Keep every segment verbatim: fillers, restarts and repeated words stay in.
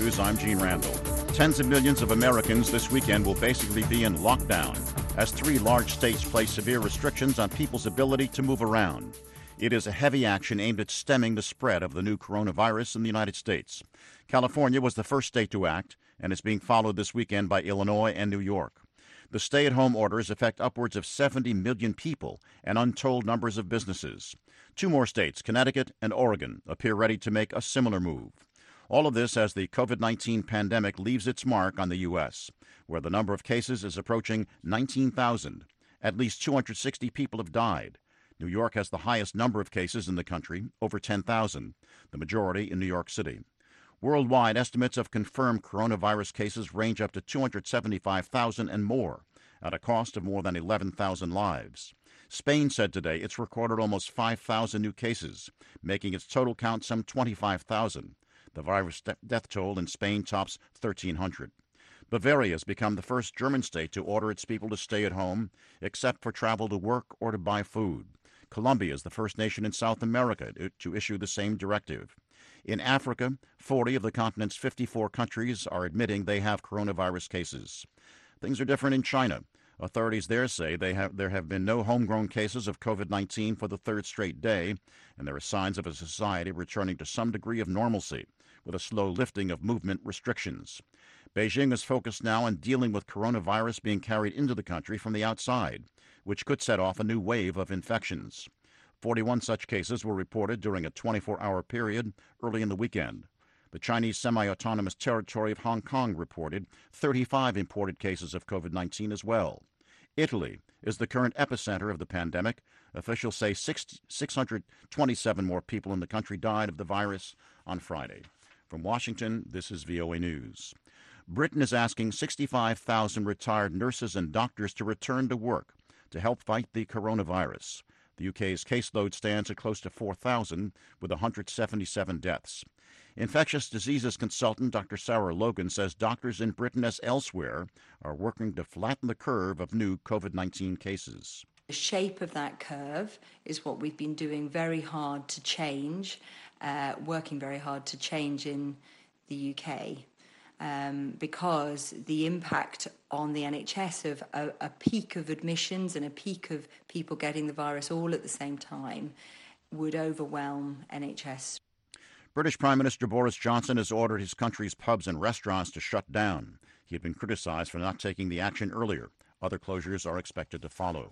News, I'm Gene Randall. Tens of millions of Americans this weekend will basically be in lockdown as three large states place severe restrictions on people's ability to move around. It is a heavy action aimed at stemming the spread of the new coronavirus in the United States. California was the first state to act, and is being followed this weekend by Illinois and New York. The stay-at-home orders affect upwards of seventy million people and untold numbers of businesses. Two more states, Connecticut and Oregon, appear ready to make a similar move. All of this as the covid nineteen pandemic leaves its mark on the U S, where the number of cases is approaching nineteen thousand. At least two hundred sixty people have died. New York has the highest number of cases in the country, over ten thousand, the majority in New York City. Worldwide, estimates of confirmed coronavirus cases range up to two hundred seventy-five thousand and more, at a cost of more than eleven thousand lives. Spain said today it's recorded almost five thousand new cases, making its total count some twenty-five thousand. The virus death toll in Spain tops thirteen hundred. Bavaria has become the first German state to order its people to stay at home, except for travel to work or to buy food. Colombia is the first nation in South America to issue the same directive. In Africa, forty of the continent's fifty-four countries are admitting they have coronavirus cases. Things are different in China. Authorities there say they have, there have been no homegrown cases of covid nineteen for the third straight day, and there are signs of a society returning to some degree of normalcy, with a slow lifting of movement restrictions. Beijing is focused now on dealing with coronavirus being carried into the country from the outside, which could set off a new wave of infections. forty-one such cases were reported during a twenty-four hour period early in the weekend. The Chinese semi-autonomous territory of Hong Kong reported thirty-five imported cases of covid nineteen as well. Italy is the current epicenter of the pandemic. Officials say six hundred twenty-seven more people in the country died of the virus on Friday. From Washington, this is V O A News. Britain is asking sixty-five thousand retired nurses and doctors to return to work to help fight the coronavirus. The U K's caseload stands at close to four thousand, with one hundred seventy-seven deaths. Infectious diseases consultant Doctor Sarah Logan says doctors in Britain, as elsewhere, are working to flatten the curve of new covid nineteen cases. The shape of that curve is what we've been doing very hard to change, uh, working very hard to change in the U K. Um, because the impact on the N H S of a, a peak of admissions and a peak of people getting the virus all at the same time would overwhelm N H S. British Prime Minister Boris Johnson has ordered his country's pubs and restaurants to shut down. He had been criticized for not taking the action earlier. Other closures are expected to follow.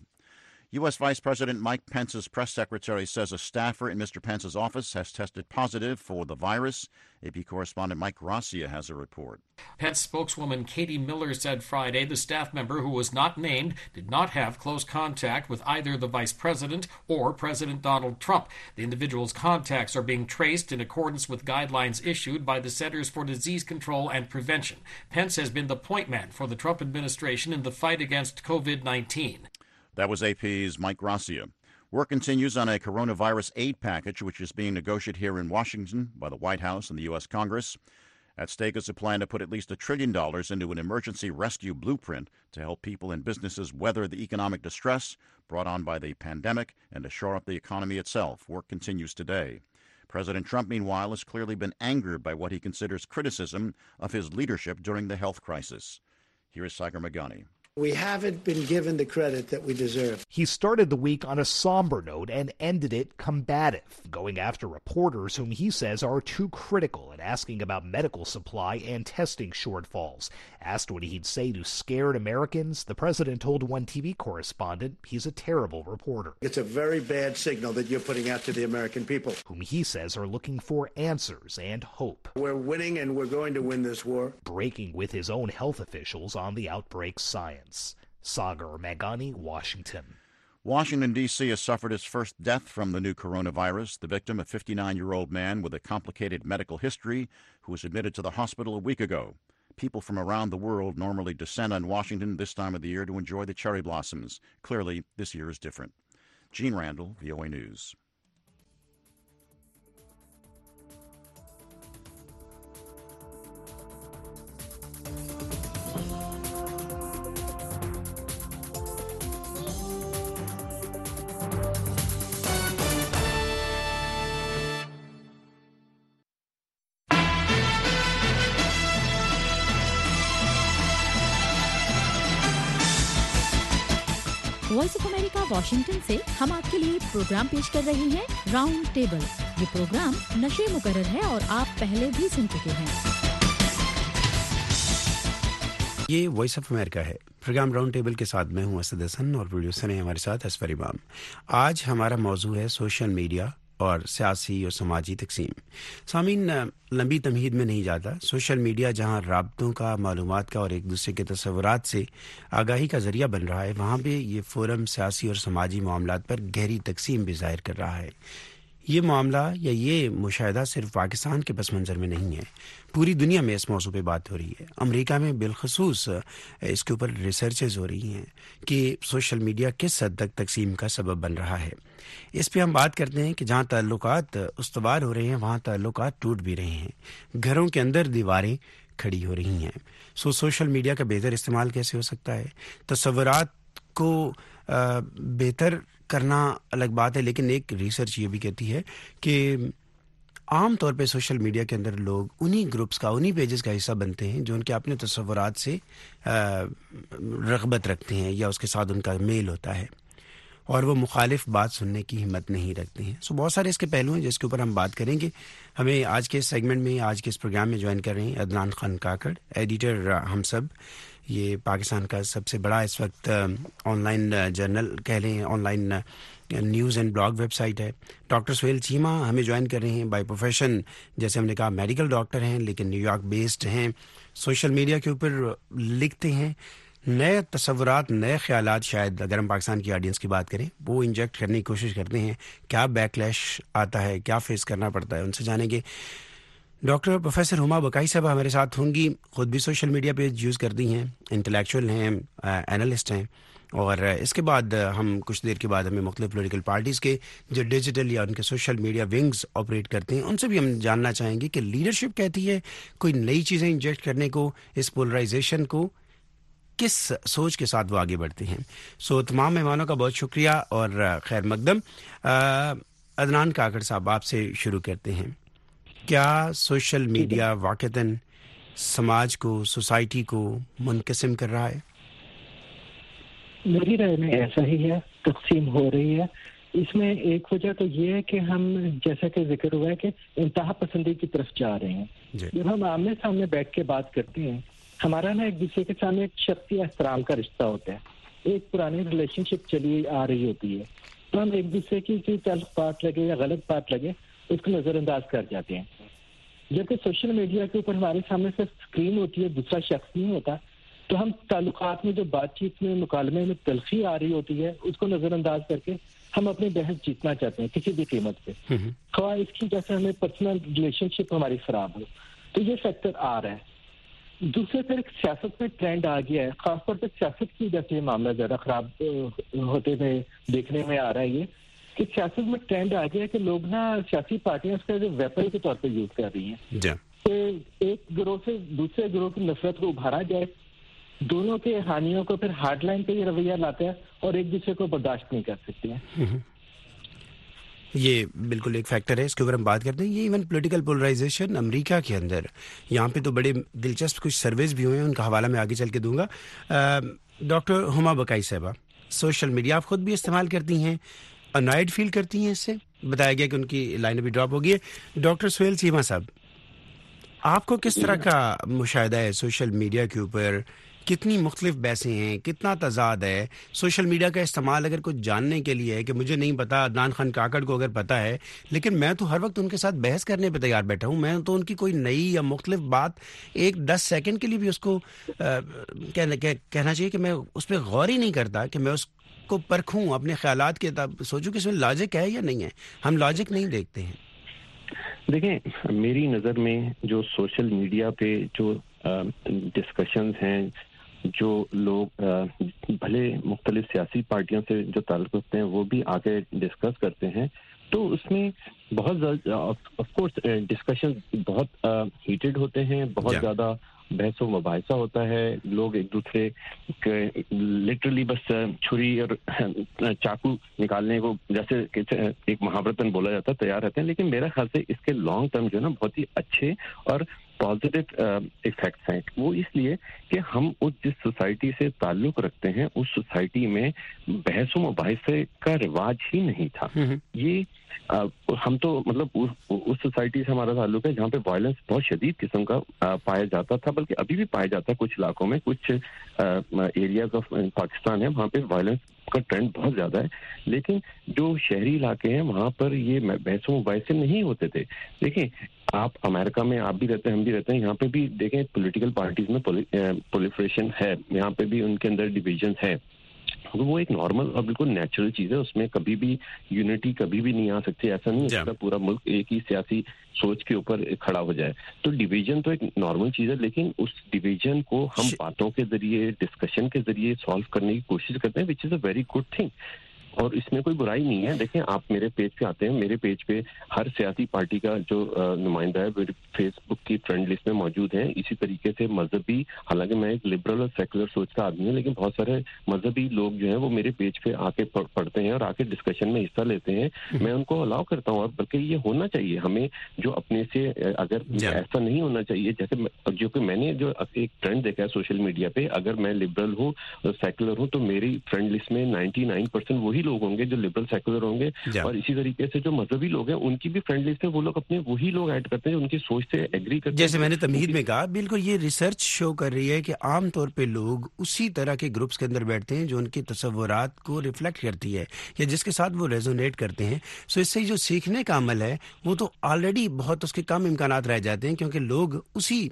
U S. Vice President Mike Pence's press secretary says a staffer in Mister Pence's office has tested positive for the virus. A P correspondent Mike Gracia has a report. Pence spokeswoman Katie Miller said Friday the staff member, who was not named, did not have close contact with either the vice president or President Donald Trump. The individual's contacts are being traced in accordance with guidelines issued by the Centers for Disease Control and Prevention. Pence has been the point man for the Trump administration in the fight against covid nineteen. That was A P's Mike Gracia. Work continues on a coronavirus aid package, which is being negotiated here in Washington by the White House and the U S. Congress. At stake is a plan to put at least a trillion dollars into an emergency rescue blueprint to help people and businesses weather the economic distress brought on by the pandemic and to shore up the economy itself. Work continues today. President Trump, meanwhile, has clearly been angered by what he considers criticism of his leadership during the health crisis. Here is Sagar Meghani. We haven't been given the credit that we deserve. He started the week on a somber note and ended it combative, going after reporters whom he says are too critical and asking about medical supply and testing shortfalls. Asked what he'd say to scared Americans, the president told one T V correspondent he's a terrible reporter. It's a very bad signal that you're putting out to the American people, whom he says are looking for answers and hope. We're winning and we're going to win this war. Breaking with his own health officials on the outbreak's science. Sagar Meghani, Washington. Washington, D C has suffered its first death from the new coronavirus. The victim, a fifty-nine-year-old man with a complicated medical history who was admitted to the hospital a week ago. People from around the world normally descend on Washington this time of the year to enjoy the cherry blossoms. Clearly, this year is different. Gene Randall, V O A News. Voice of America Washington سے ہم آپ کے لیے programme پیش کر رہے ہیں round table. یہ پروگرام نشے مقرر ہے اور آپ پہلے بھی سن چکے ہیں. یہ وائس آف امریکہ ہے. پروگرام راؤنڈ ٹیبل کے ساتھ میں ہوں اسد حسن اور پروڈیوسر ہیں ہمارے ساتھ اسفر امام. آج ہمارا موضوع ہے سوشل میڈیا اور سیاسی اور سماجی تقسیم. سامعین، لمبی تمہید میں نہیں جاتا. سوشل میڈیا جہاں رابطوں کا، معلومات کا اور ایک دوسرے کے تصورات سے آگاہی کا ذریعہ بن رہا ہے، وہاں پہ یہ فورم سیاسی اور سماجی معاملات پر گہری تقسیم بھی ظاہر کر رہا ہے. یہ معاملہ یا یہ مشاہدہ صرف پاکستان کے پس منظر میں نہیں ہے، پوری دنیا میں اس موضوع پہ بات ہو رہی ہے. امریکہ میں بالخصوص اس کے اوپر ریسرچز ہو رہی ہیں کہ سوشل میڈیا کس حد تک تقسیم کا سبب بن رہا ہے. اس پہ ہم بات کرتے ہیں کہ جہاں تعلقات استوار ہو رہے ہیں وہاں تعلقات ٹوٹ بھی رہے ہیں، گھروں کے اندر دیواریں کھڑی ہو رہی ہیں. سو سوشل میڈیا کا بہتر استعمال کیسے ہو سکتا ہے؟ تصورات کو بہتر کرنا الگ بات ہے، لیکن ایک ریسرچ یہ بھی کہتی ہے کہ عام طور پہ سوشل میڈیا کے اندر لوگ انہی گروپس کا، انہی پیجز کا حصہ بنتے ہیں جو ان کے اپنے تصورات سے رغبت رکھتے ہیں یا اس کے ساتھ ان کا میل ہوتا ہے، اور وہ مخالف بات سننے کی ہمت نہیں رکھتے ہیں. سو بہت سارے اس کے پہلو ہیں جس کے اوپر ہم بات کریں گے. ہمیں آج کے اس سیگمنٹ میں، آج کے اس پروگرام میں جوائن کر رہے ہیں عدنان خان کاکڑ، ایڈیٹر ہم سب. یہ پاکستان کا سب سے بڑا اس وقت آن لائن جرنل کہہ لیں، online news and blog website ہے. ڈاکٹر سہیل چیمہ ہمیں جوائن کر رہے ہیں. بائی پروفیشن جیسے ہم نے کہا میڈیکل ڈاکٹر ہیں، لیکن نیو یارک بیسڈ ہیں. سوشل میڈیا کے اوپر لکھتے ہیں، نئے تصورات، نئے خیالات، شاید اگر ہم پاکستان کی آڈینس کی بات کریں، وہ انجیکٹ کرنے کی کوشش کرتے ہیں. کیا بیک لیش آتا ہے، کیا فیس کرنا پڑتا ہے، ان سے جانیں گے. ڈاکٹر پروفیسر ہما بقائی صاحب ہمارے ساتھ ہوں گی. خود بھی سوشل میڈیا پیج یوز کرتی ہیں، انٹلیکچوئل ہیں، اینالسٹ ہیں. اور اس کے بعد ہم کچھ دیر کے بعد ہمیں مختلف پولیٹیکل پارٹیز کے جو ڈیجیٹل یا ان کے سوشل میڈیا ونگز آپریٹ کرتے ہیں ان سے بھی ہم جاننا چاہیں گے کہ لیڈرشپ کہتی ہے کوئی نئی چیزیں انجیکٹ کرنے کو، اس پولرائزیشن کو کس سوچ کے ساتھ وہ آگے بڑھتے ہیں. سو تمام مہمانوں کا بہت شکریہ اور خیر مقدم. عدنان کاکڑ صاحب، آپ سے شروع کرتے ہیں. کیا سوشل میڈیا واقعتاً سماج کو، سوسائٹی کو منقسم کر رہا ہے؟ میری رائے میں ایسا ہی ہے، تقسیم ہو رہی ہے. اس میں ایک وجہ تو یہ ہے کہ ہم، جیسا کہ ذکر ہوا ہے، کہ انتہا پسندی کی طرف جا رہے ہیں. جب ہم آمنے سامنے بیٹھ کے بات کرتے ہیں، ہمارا نا ایک دوسرے کے سامنے ایک شخصی احترام کا رشتہ ہوتا ہے، ایک پرانی ریلیشن شپ چلی آ رہی ہوتی ہے، تو ہم ایک دوسرے کی کوئی تلخ بات لگے یا غلط بات لگے اس کو نظر انداز کر جاتے ہیں. جبکہ سوشل میڈیا کے اوپر ہمارے سامنے سے اسکرین ہوتی ہے، دوسرا شخص نہیں ہوتا، تو ہم تعلقات میں جو بات چیت میں، مکالمے میں تلخی آ رہی ہوتی ہے اس کو نظر انداز کر کے ہم اپنی بحث جیتنا چاہتے ہیں کسی بھی قیمت پہ، خواہ اس کی جیسے ہمیں پرسنل ریلیشن شپ ہماری خراب ہو. تو یہ فیکٹر آ رہا ہے. دوسرے پھر ایک سیاست میں ٹرینڈ آ گیا ہے، خاص طور پہ سیاست کی وجہ سے یہ معاملہ زیادہ خراب ہوتے ہوئے دیکھنے میں آ رہا ہے، یہ کہ سیاست میں ٹرینڈ آ گیا ہے کہ لوگ نا سیاسی پارٹیاں اس کا ویپن کے طور پہ یوز کر رہی ہیں کہ ایک گروہ سے دوسرے گروہ کی نفرت کو ابھارا جائے، دونوں کے حامیوں کو پھر ہارڈ لائن پہ یہ رویہ لاتا ہے اور ایک دوسرے کو برداشت نہیں کر سکتے ہیں. یہ بالکل ایک فیکٹر ہے، اس کے اوپر ہم بات کرتے ہیں. یہ ایون پولیٹیکل پولرائزیشن امریکہ کے اندر، یہاں پہ تو بڑے دلچسپ کچھ سرویز بھی ہوئے ہیں، ان کا حوالہ میں آگے چل کے دوں گا. ڈاکٹر ہما بقائی صاحبہ، سوشل میڈیا آپ خود بھی استعمال کرتی ہیں، انوائڈ فیل کرتی ہیں اس سے؟ بتایا گیا کہ ان کی لائن ابھی ڈراپ ہو گئی ہے. ڈاکٹر سہیل چیمہ صاحب، آپ کو کس طرح کا مشاہدہ ہے سوشل میڈیا کے اوپر؟ کتنی مختلف بحثیں ہیں، کتنا تضاد ہے؟ سوشل میڈیا کا استعمال اگر کچھ جاننے کے لیے ہے کہ مجھے نہیں پتا، عدنان خان کاکڑ کو اگر پتا ہے، لیکن میں تو ہر وقت ان کے ساتھ بحث کرنے پہ تیار بیٹھا ہوں، میں تو ان کی کوئی نئی یا مختلف بات ایک دس سیکنڈ کے لیے بھی اس کو کہنا چاہیے کہ میں اس پہ غور ہی نہیں کرتا، کہ میں اس کو پرکھوں، اپنے خیالات کے تب سوچوں کہ اس میں لاجک ہے یا نہیں ہے. ہم لاجک نہیں دیکھتے ہیں. دیکھیں، میری نظر میں جو سوشل میڈیا پہ جو ڈسکشنز ہیں، جو لوگ بھلے مختلف سیاسی پارٹیوں سے جو تعلق رکھتے ہیں وہ بھی آگے ڈسکس کرتے ہیں، تو اس میں بہت زیادہ آف کورس ڈسکشن بہت ہیٹڈ ہوتے ہیں، بہت زیادہ بحث و مباحثہ ہوتا ہے. لوگ ایک دوسرے کے لٹرلی بس چھری اور چاقو نکالنے کو، جیسے ایک محاورتاً بولا جاتا ہے، تیار رہتے ہیں. لیکن میرا خیال سے اس کے لانگ ٹرم جو ہے نا بہت ہی اچھے اور پازیٹیو ایفیکٹس ہیں. وہ اس لیے کہ ہم اس جس سوسائٹی سے تعلق رکھتے ہیں اس سوسائٹی میں بحث و مباحثے کا رواج ہی نہیں تھا. یہ ہم تو مطلب اس سوسائٹی سے ہمارا تعلق ہے جہاں پہ وائلنس بہت شدید قسم کا پایا جاتا تھا, بلکہ ابھی بھی پایا جاتا ہے کچھ علاقوں میں, کچھ ایریاز آف پاکستان ہیں وہاں پہ وائلنس کا ٹرینڈ بہت زیادہ ہے. لیکن جو شہری علاقے ہیں وہاں پر یہ بحث و مباحثے نہیں ہوتے تھے. دیکھیں آپ امریکہ میں آپ بھی رہتے ہیں, ہم بھی رہتے ہیں, یہاں پہ بھی دیکھیں پولیٹیکل پارٹیز میں پولیفریشن ہے, یہاں پہ بھی ان کے اندر ڈویژن ہے. وہ ایک نارمل اور بالکل نیچرل چیز ہے, اس میں کبھی بھی یونٹی کبھی بھی نہیں آ سکتی. ایسا نہیں ہے کہ پورا ملک ایک ہی سیاسی سوچ کے اوپر کھڑا ہو جائے. تو ڈویژن تو ایک نارمل چیز ہے, لیکن اس ڈویژن کو ہم باتوں کے ذریعے, ڈسکشن کے ذریعے سالو کرنے کی کوشش کرتے ہیں, which is a very good thing. اور اس میں کوئی برائی نہیں ہے. دیکھیں آپ میرے پیج پہ آتے ہیں, میرے پیج پہ ہر سیاسی پارٹی کا جو نمائندہ ہے فیس بک کی فرینڈ لسٹ میں موجود ہیں. اسی طریقے سے مذہبی, حالانکہ میں ایک لبرل اور سیکولر سوچ کا آدمی ہوں, لیکن بہت سارے مذہبی لوگ جو ہیں وہ میرے پیج پہ آ کے پڑھتے ہیں اور آ کے ڈسکشن میں حصہ لیتے ہیں. میں ان کو الاؤ کرتا ہوں, اور بلکہ یہ ہونا چاہیے. ہمیں جو اپنے سے اگر ایسا نہیں ہونا چاہیے, جیسے جو کہ میں نے جو ایک ٹرینڈ دیکھا ہے سوشل میڈیا پہ, اگر میں لبرل ہوں, سیکولر ہوں, تو میری فرینڈ لسٹ میں نائنٹی نائن پرسینٹ وہی لوگ ہوں گے جو لبرل سیکولر ہوں گے, اور اسی طریقے سے جو مذہبی لوگ ہیں ان کی بھی فرینڈ لسٹ ہے, وہ لوگ اپنے وہی لوگ ایڈ کرتے ہیں جو ان کی سوچ سے ایگری کرتے ہیں. جیسے میں نے تمہید میں کہا, بالکل یہ ریسرچ شو کر رہی ہے کہ عام طور پہ لوگ اسی طرح کے گروپس کے اندر بیٹھتے ہیں جو ان کے تصورات کو ریفلیکٹ کرتی ہے یا جس کے ساتھ وہ ریزونیٹ کرتے ہیں. سو اس سے جو سیکھنے کا عمل ہے وہ تو آلریڈی بہت اس کے کم امکانات رہ جاتے ہیں, کیونکہ لوگ اسی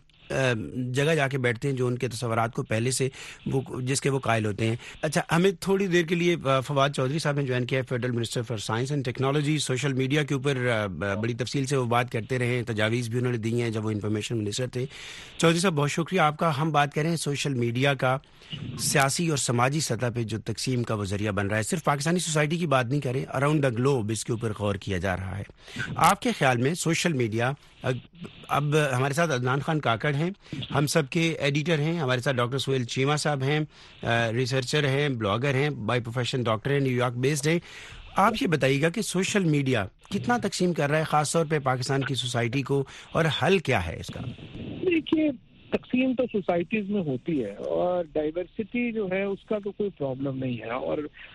جگہ جا کے بیٹھتے ہیں جو ان کے تصورات کو پہلے سے وہ جس کے وہ قائل ہوتے ہیں. اچھا, ہمیں تھوڑی دیر کے لیے فواد چودھری صاحب نے جوائن کیا ہے, federal minister for science and technology. Social media کے اوپر بڑی تفصیل سے وہ بات کرتے رہے, تجاویز بھی انہوں نے دی ہیں جب وہ انفارمیشن منسٹر تھے. چودھری صاحب بہت شکریہ آپ کا. ہم بات کریں سوشل میڈیا کا سیاسی اور سماجی سطح پہ جو تقسیم کا وہ ذریعہ بن رہا ہے. صرف پاکستانی سوسائٹی کی بات نہیں کریں, اراؤنڈ دا گلوب اس کے اوپر غور کیا جا رہا ہے. آپ کے خیال میں سوشل میڈیا, اب ہمارے ساتھ عدنان خان کاکڑ ہیں, ہم سب کے ایڈیٹر ہیں, ہمارے ساتھ ڈاکٹر سہیل چیمہ صاحب ہیں, ریسرچر ہیں, بلاگر ہیں, بائی پروفیشن ڈاکٹر ہیں, نیو یارک بیسڈ ہیں. آپ یہ بتائیے گا کہ سوشل میڈیا کتنا تقسیم کر رہا ہے خاص طور پہ پاکستان کی سوسائٹی کو, اور حل کیا ہے اس کا؟ دیکھیے, تقسیم تو سوسائٹیز میں ہوتی ہے, اور ڈائیورسٹی جو ہے اس کا تو کوئی پرابلم نہیں ہے. اور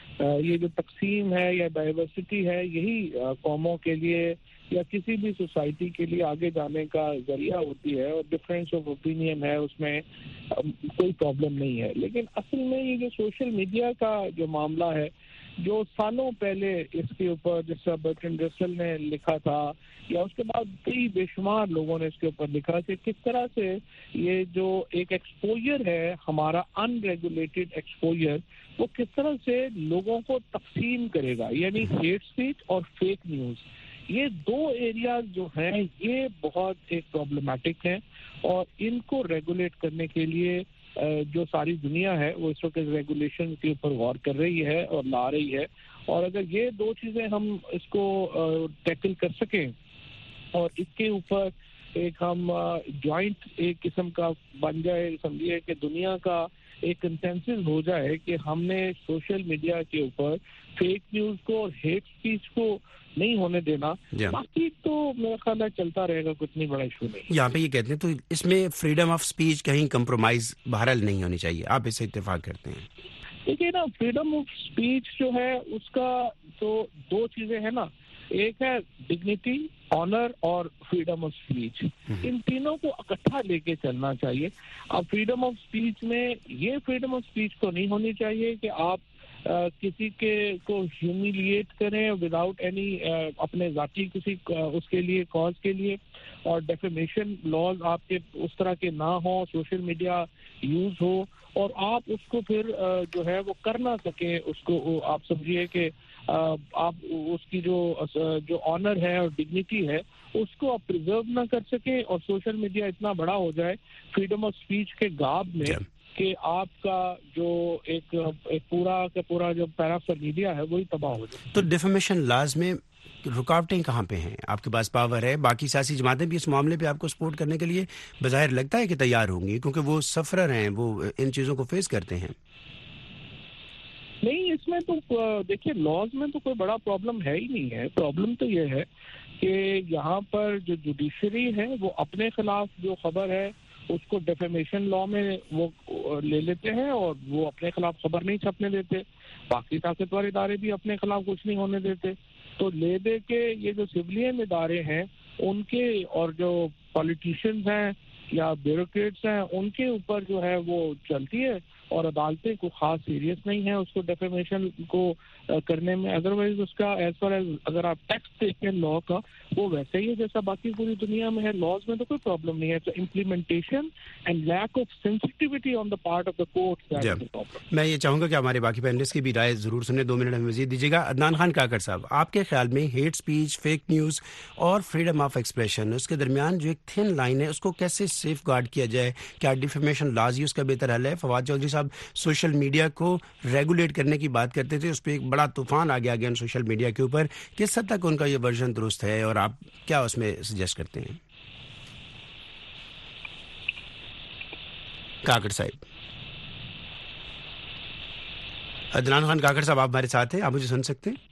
یہ جو تقسیم ہے یا ڈائیورسٹی ہے, یہی قوموں کے لیے یا کسی بھی سوسائٹی کے لیے آگے جانے کا ذریعہ ہوتی ہے, اور ڈفرینس آف اوپینین ہے, اس میں کوئی پرابلم نہیں ہے. لیکن اصل میں یہ جو سوشل میڈیا کا جو معاملہ ہے, جو سالوں پہلے اس کے اوپر جس طرح برٹرینڈ رسل نے لکھا تھا, یا اس کے بعد کئی بے شمار لوگوں نے اس کے اوپر لکھا کہ کس طرح سے یہ جو ایک ایکسپوجر ہے ہمارا ان ریگولیٹڈ ایکسپوجر, وہ کس طرح سے لوگوں کو تقسیم کرے گا. یعنی ہیٹ اسپیچ اور فیک نیوز, یہ دو ایریاز جو ہیں یہ بہت ایک پرابلمٹک ہیں, اور ان کو ریگولیٹ کرنے کے لیے جو ساری دنیا ہے وہ اس وقت ریگولیشن کے اوپر غور کر رہی ہے اور لا رہی ہے. اور اگر یہ دو چیزیں ہم اس کو ٹیکل کر سکیں اور اس کے اوپر ایک ہم جوائنٹ ایک قسم کا بن جائے, سمجھیے کہ دنیا کا ایک کنسنسس ہو جائے کہ ہم نے سوشل میڈیا کے اوپر فیک نیوز کو اور ہیٹ اسپیچ کو نہیں ہونے دینا, باقی تو میرا خیال ہے چلتا رہے گا, کچھ نہیں بڑا ایشو نہیں. یہاں پہ یہ کہتے ہیں تو اس میں فریڈم آف اسپیچ کہیں کمپرومائز بہرحال نہیں ہونی چاہیے, آپ اس سے اتفاق کرتے ہیں؟ دیکھیے نا, فریڈم آف اسپیچ جو ہے اس کا تو دو چیزیں ہیں نا, ایک ہے ڈگنیٹی, آنر اور فریڈم آف اسپیچ. ان تینوں کو اکٹھا لے کے چلنا چاہیے. اب فریڈم آف اسپیچ میں یہ فریڈم آف اسپیچ تو نہیں ہونی چاہیے کہ آپ کسی کے کو ہیومیلیٹ کریں وداؤٹ اینی اپنے ذاتی کسی اس کے لیے کاز کے لیے, اور ڈیفیمیشن لاز آپ کے اس طرح کے نہ ہوں, سوشل میڈیا یوز ہو اور آپ اس کو پھر جو ہے وہ کر نہ سکیں. اس کو آپ سمجھیے کہ آپ اس کی جو جو آنر ہے اور ڈگنیٹی ہے اس کو آپ پریزرو نہ کر سکیں, اور سوشل میڈیا اتنا بڑا ہو جائے فریڈم آف اسپیچ کے گاب میں کہ آپ کا جو ایک, ایک پورا کا پورا جو پیرافر میڈیا ہے وہی تباہ ہو جائے. تو ڈیفیمیشن لاز میں رکاوٹیں کہاں پہ ہیں؟ آپ کے پاس پاور ہے, باقی سیاسی جماعتیں بھی اس معاملے پہ آپ کو سپورٹ کرنے کے لیے بظاہر لگتا ہے کہ تیار ہوں گی, کیونکہ وہ سفرر ہیں, وہ ان چیزوں کو فیس کرتے ہیں. نہیں, اس میں تو دیکھیے لاز میں تو کوئی بڑا پرابلم ہے ہی نہیں ہے. پرابلم تو یہ ہے کہ یہاں پر جو جوڈیشری ہے وہ اپنے خلاف جو خبر ہے اس کو ڈیفیمیشن لا میں وہ لے لیتے ہیں اور وہ اپنے خلاف خبر نہیں چھپنے دیتے. باقی طاقتور ادارے بھی اپنے خلاف کچھ نہیں ہونے دیتے. تو لے دے کے یہ جو سویلین ادارے ہیں ان کے اور جو پالیٹیشینز ہیں یا بیوروکریٹس ہیں ان کے اوپر جو ہے وہ چلتی ہے اور عدالتیں کو خاص سیریس نہیں ہیں اس کو ڈیفیمیشن کو کرنے میں. ادروائز اس کا ایز فار ایز اگر آپ ٹیکسٹ دیکھیں لا کا وہ ویسے ہی ہے جیسا باقی پوری دنیا میں ہے. لاز میں تو کوئی پرابلم نہیں ہے. تو implementation and lack of sensitivity on the part of the court. میں یہ چاہوں گا کہ ہمارے باقی پینلسٹ کی بھی رائے ضرور سنیں. دو منٹ ہمیں مزید دیجیے گا. عدنان خان کاکڑ صاحب, آپ کے خیال میں ہیٹ اسپیچ, فیک نیوز اور فریڈم آف ایکسپریشن اس کے درمیان جو ایک تھن لائن ہے اس کو کیسے سیف گارڈ کیا جائے؟ کیا ڈیفیمیشن لاز ہی اس کا بہتر حل ہے؟ فواد چودھری صاحب سوشل میڈیا کو ریگولیٹ کرنے کی بات کرتے تھے, اس پہ ایک بڑا طوفان آ گیا گیا سوشل میڈیا کے اوپر. کس حد تک ان کا یہ ورژن درست ہے اور آپ کیا اس میں سجیسٹ کرتے ہیں؟ کاکڑ صاحب, عدنان خان کاکڑ صاحب آپ ہمارے ساتھ ہیں, آپ مجھے سن سکتے ہیں؟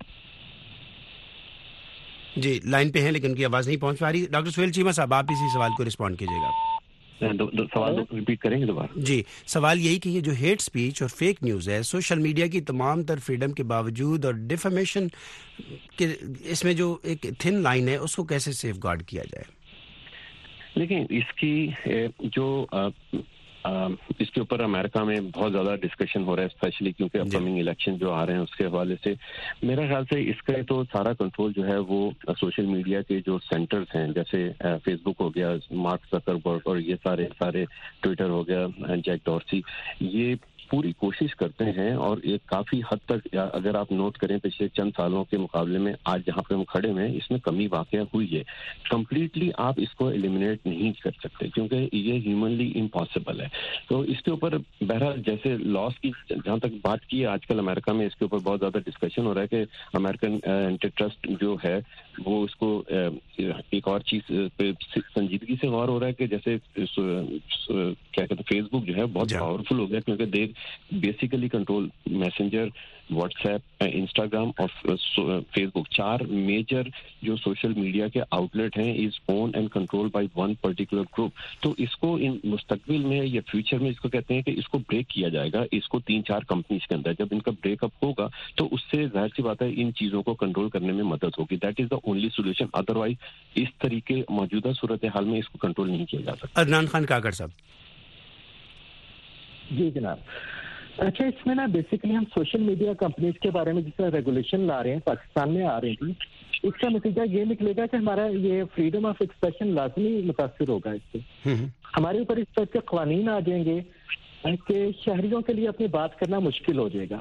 جی لائن پہ ہیں لیکن ان کی آواز نہیں پہنچ پا رہی. ڈاکٹر سہیل چیمہ صاحب آپ اسی سوال کو رسپونڈ کیجیے گا. سوال ریپیٹ کریں گے دوبارہ؟ جی سوال یہی کہ یہ جو ہیٹ سپیچ اور فیک نیوز ہے سوشل میڈیا کی تمام تر فریڈم کے باوجود اور ڈیفیمیشن کے اس میں جو ایک تھن لائن ہے اس کو کیسے سیف گارڈ کیا جائے؟ دیکھیں اس کی جو اس کے اوپر امریکہ میں بہت زیادہ ڈسکشن ہو رہا ہے اسپیشلی کیونکہ اپ کمنگ الیکشن جو آ رہے ہیں اس کے حوالے سے. میرا خیال سے اس کا تو سارا کنٹرول جو ہے وہ سوشل میڈیا کے جو سینٹرز ہیں جیسے فیس بک ہو گیا, مارک زکربرگ اور یہ سارے سارے ٹویٹر ہو گیا, جیک ڈورسی, یہ پوری کوشش کرتے ہیں اور ایک کافی حد تک اگر آپ نوٹ کریں پچھلے چند سالوں کے مقابلے میں آج جہاں پہ ہم کھڑے ہیں اس میں کمی واقع ہوئی ہے. کمپلیٹلی آپ اس کو ایلیمنیٹ نہیں کر سکتے کیونکہ یہ ہیومنلی امپاسبل ہے. تو اس کے اوپر بہرحال جیسے لاس کی جہاں تک بات کی ہے آج کل امریکہ میں اس کے اوپر بہت زیادہ ڈسکشن ہو رہا ہے کہ امریکن اینٹی ٹرسٹ جو ہے وہ اس کو ایک اور چیز پہ سنجیدگی سے غور ہو رہا ہے کہ جیسے کیا کہتے ہیں فیس بک جو ہے بہت پاورفل ہو گیا کیونکہ they're basically control messenger, WhatsApp, Instagram اور فیس بک, چار میجر جو سوشل میڈیا کے آؤٹ لیٹ ہیں is owned and controlled by one particular group. تو اس کو ان مستقبل میں یا فیوچر میں اس کو کہتے ہیں کہ اس کو بریک کیا جائے گا اس کو تین چار کمپنیز کے اندر. جب ان کا بریک اپ ہوگا تو اس سے ظاہر سی بات ہے ان چیزوں کو کنٹرول کرنے میں مدد ہوگی. That is the only solution. Otherwise اس طریقے موجودہ صورتحال میں اس کو کنٹرول نہیں کیا جا سکتا. عدنان خان کاکڑ صاحب. جی جناب. اچھا اس میں نا بیسیکلی ہم سوشل میڈیا کمپنیز کے بارے میں جس طرح ریگولیشن لا رہے ہیں پاکستان میں آ رہی تھی, اس کا نتیجہ یہ نکلے گا کہ ہمارا یہ فریڈم آف ایکسپریشن لازمی متاثر ہوگا اس سے. ہمارے اوپر اس طرح کے قوانین آ جائیں گے کہ شہریوں کے لیے اپنی بات کرنا مشکل ہو جائے گا.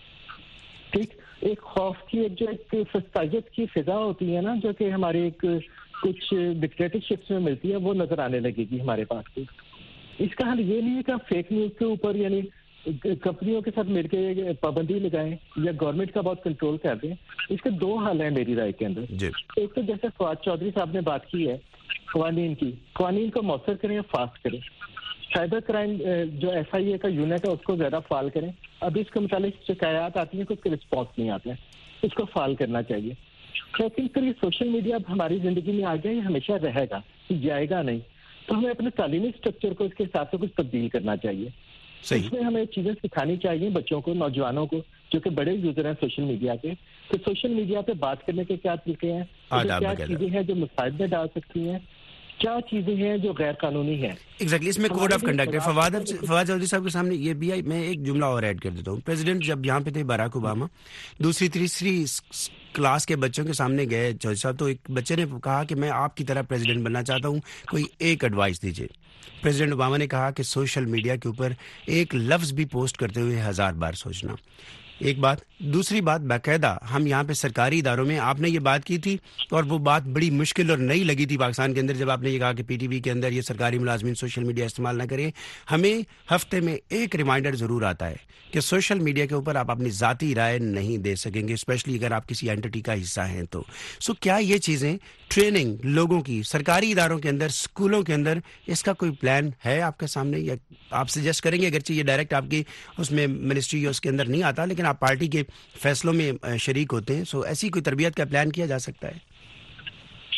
ٹھیک, ایک خوف کی ایک جو ایک فسٹائیت کی فضا ہوتی ہے نا جو کہ ہمارے ایک کچھ ڈکٹیٹرشپس میں ملتی ہے وہ نظر آنے لگے گی ہمارے پاس. اس کا حل یہ نہیں ہے کہ ہم فیک نیوز کے اوپر یعنی کمپنیوں کے ساتھ مل کے پابندی لگائیں یا گورنمنٹ کا بہت کنٹرول کر دیں. اس کے دو حل ہیں میری رائے کے اندر. ایک تو جیسے فواد چودھری صاحب نے بات کی ہے قوانین کی, قوانین کو مؤثر کریں یا فاسٹ کریں. سائبر کرائم جو ایف آئی اے کا یونٹ ہے اس کو زیادہ فعال کریں. ابھی اس کے متعلق شکایات آتی ہیں کہ اس کے رسپانس نہیں آتے ہیں, اس کو فعال کرنا چاہیے. لیکن پھر یہ سوشل میڈیا اب ہماری زندگی میں آ گیا, یہ ہمیشہ رہے گا, جائے گا نہیں. تو ہمیں اپنے تعلیمی اسٹرکچر کو اس کے حساب سے کچھ تبدیل کرنا چاہیے. اس میں ہمیں چیزیں سکھانی چاہیے بچوں کو, نوجوانوں کو جو کہ بڑے یوزر ہیں سوشل میڈیا کے, کہ سوشل میڈیا پہ بات کرنے کے کیا طریقے ہیں, کیا چیزیں ہیں جو مسائل میں ڈال سکتی ہیں, کیا چیزیں ہیں جو غیر قانونی ہیں. ایگزیکٹلی اس میں کوڈ آف کنڈکٹ ہے. فواد فواد چودھری صاحب کے سامنے یہ بھی میں ایک جملہ اور ایڈ کر دیتا ہوں. پریزیڈنٹ جب یہاں پہ تھے باراک اوباما, دوسری تیسری کلاس کے بچوں کے سامنے گئے چودھری صاحب, تو ایک بچے نے کہا کہ میں آپ کی طرح پریزیڈنٹ بننا چاہتا ہوں, کوئی ایک ایڈوائس دیجیے. پریزیڈنٹ اوباما نے کہا کہ سوشل میڈیا کے اوپر ایک لفظ بھی پوسٹ کرتے ہوئے ہزار بار سوچنا. ایک بات. دوسری بات, باقاعدہ ہم یہاں پہ سرکاری اداروں میں آپ نے یہ بات کی تھی اور وہ بات بڑی مشکل اور نئی لگی تھی پاکستان کے اندر جب آپ نے یہ کہا کہ پی ٹی وی کے اندر یہ سرکاری ملازمین سوشل میڈیا استعمال نہ کریں. ہمیں ہفتے میں ایک ریمائنڈر ضرور آتا ہے کہ سوشل میڈیا کے اوپر آپ اپنی ذاتی رائے نہیں دے سکیں گے, اسپیشلی اگر آپ کسی اینٹی کا حصہ ہیں تو. سو کیا یہ چیزیں ٹریننگ لوگوں کی سرکاری اداروں کے اندر, اسکولوں کے اندر, اس کا کوئی پلان ہے آپ کے سامنے یا آپ سجیسٹ کریں گے؟ اگرچہ یہ ڈائریکٹ آپ کی اس میں منسٹری یا اس کے اندر نہیں آتا لیکن آپ پارٹی کے فیصلوں میں شریک ہوتے ہیں, سو ایسی کوئی تربیت کا پلان کیا جا سکتا ہے؟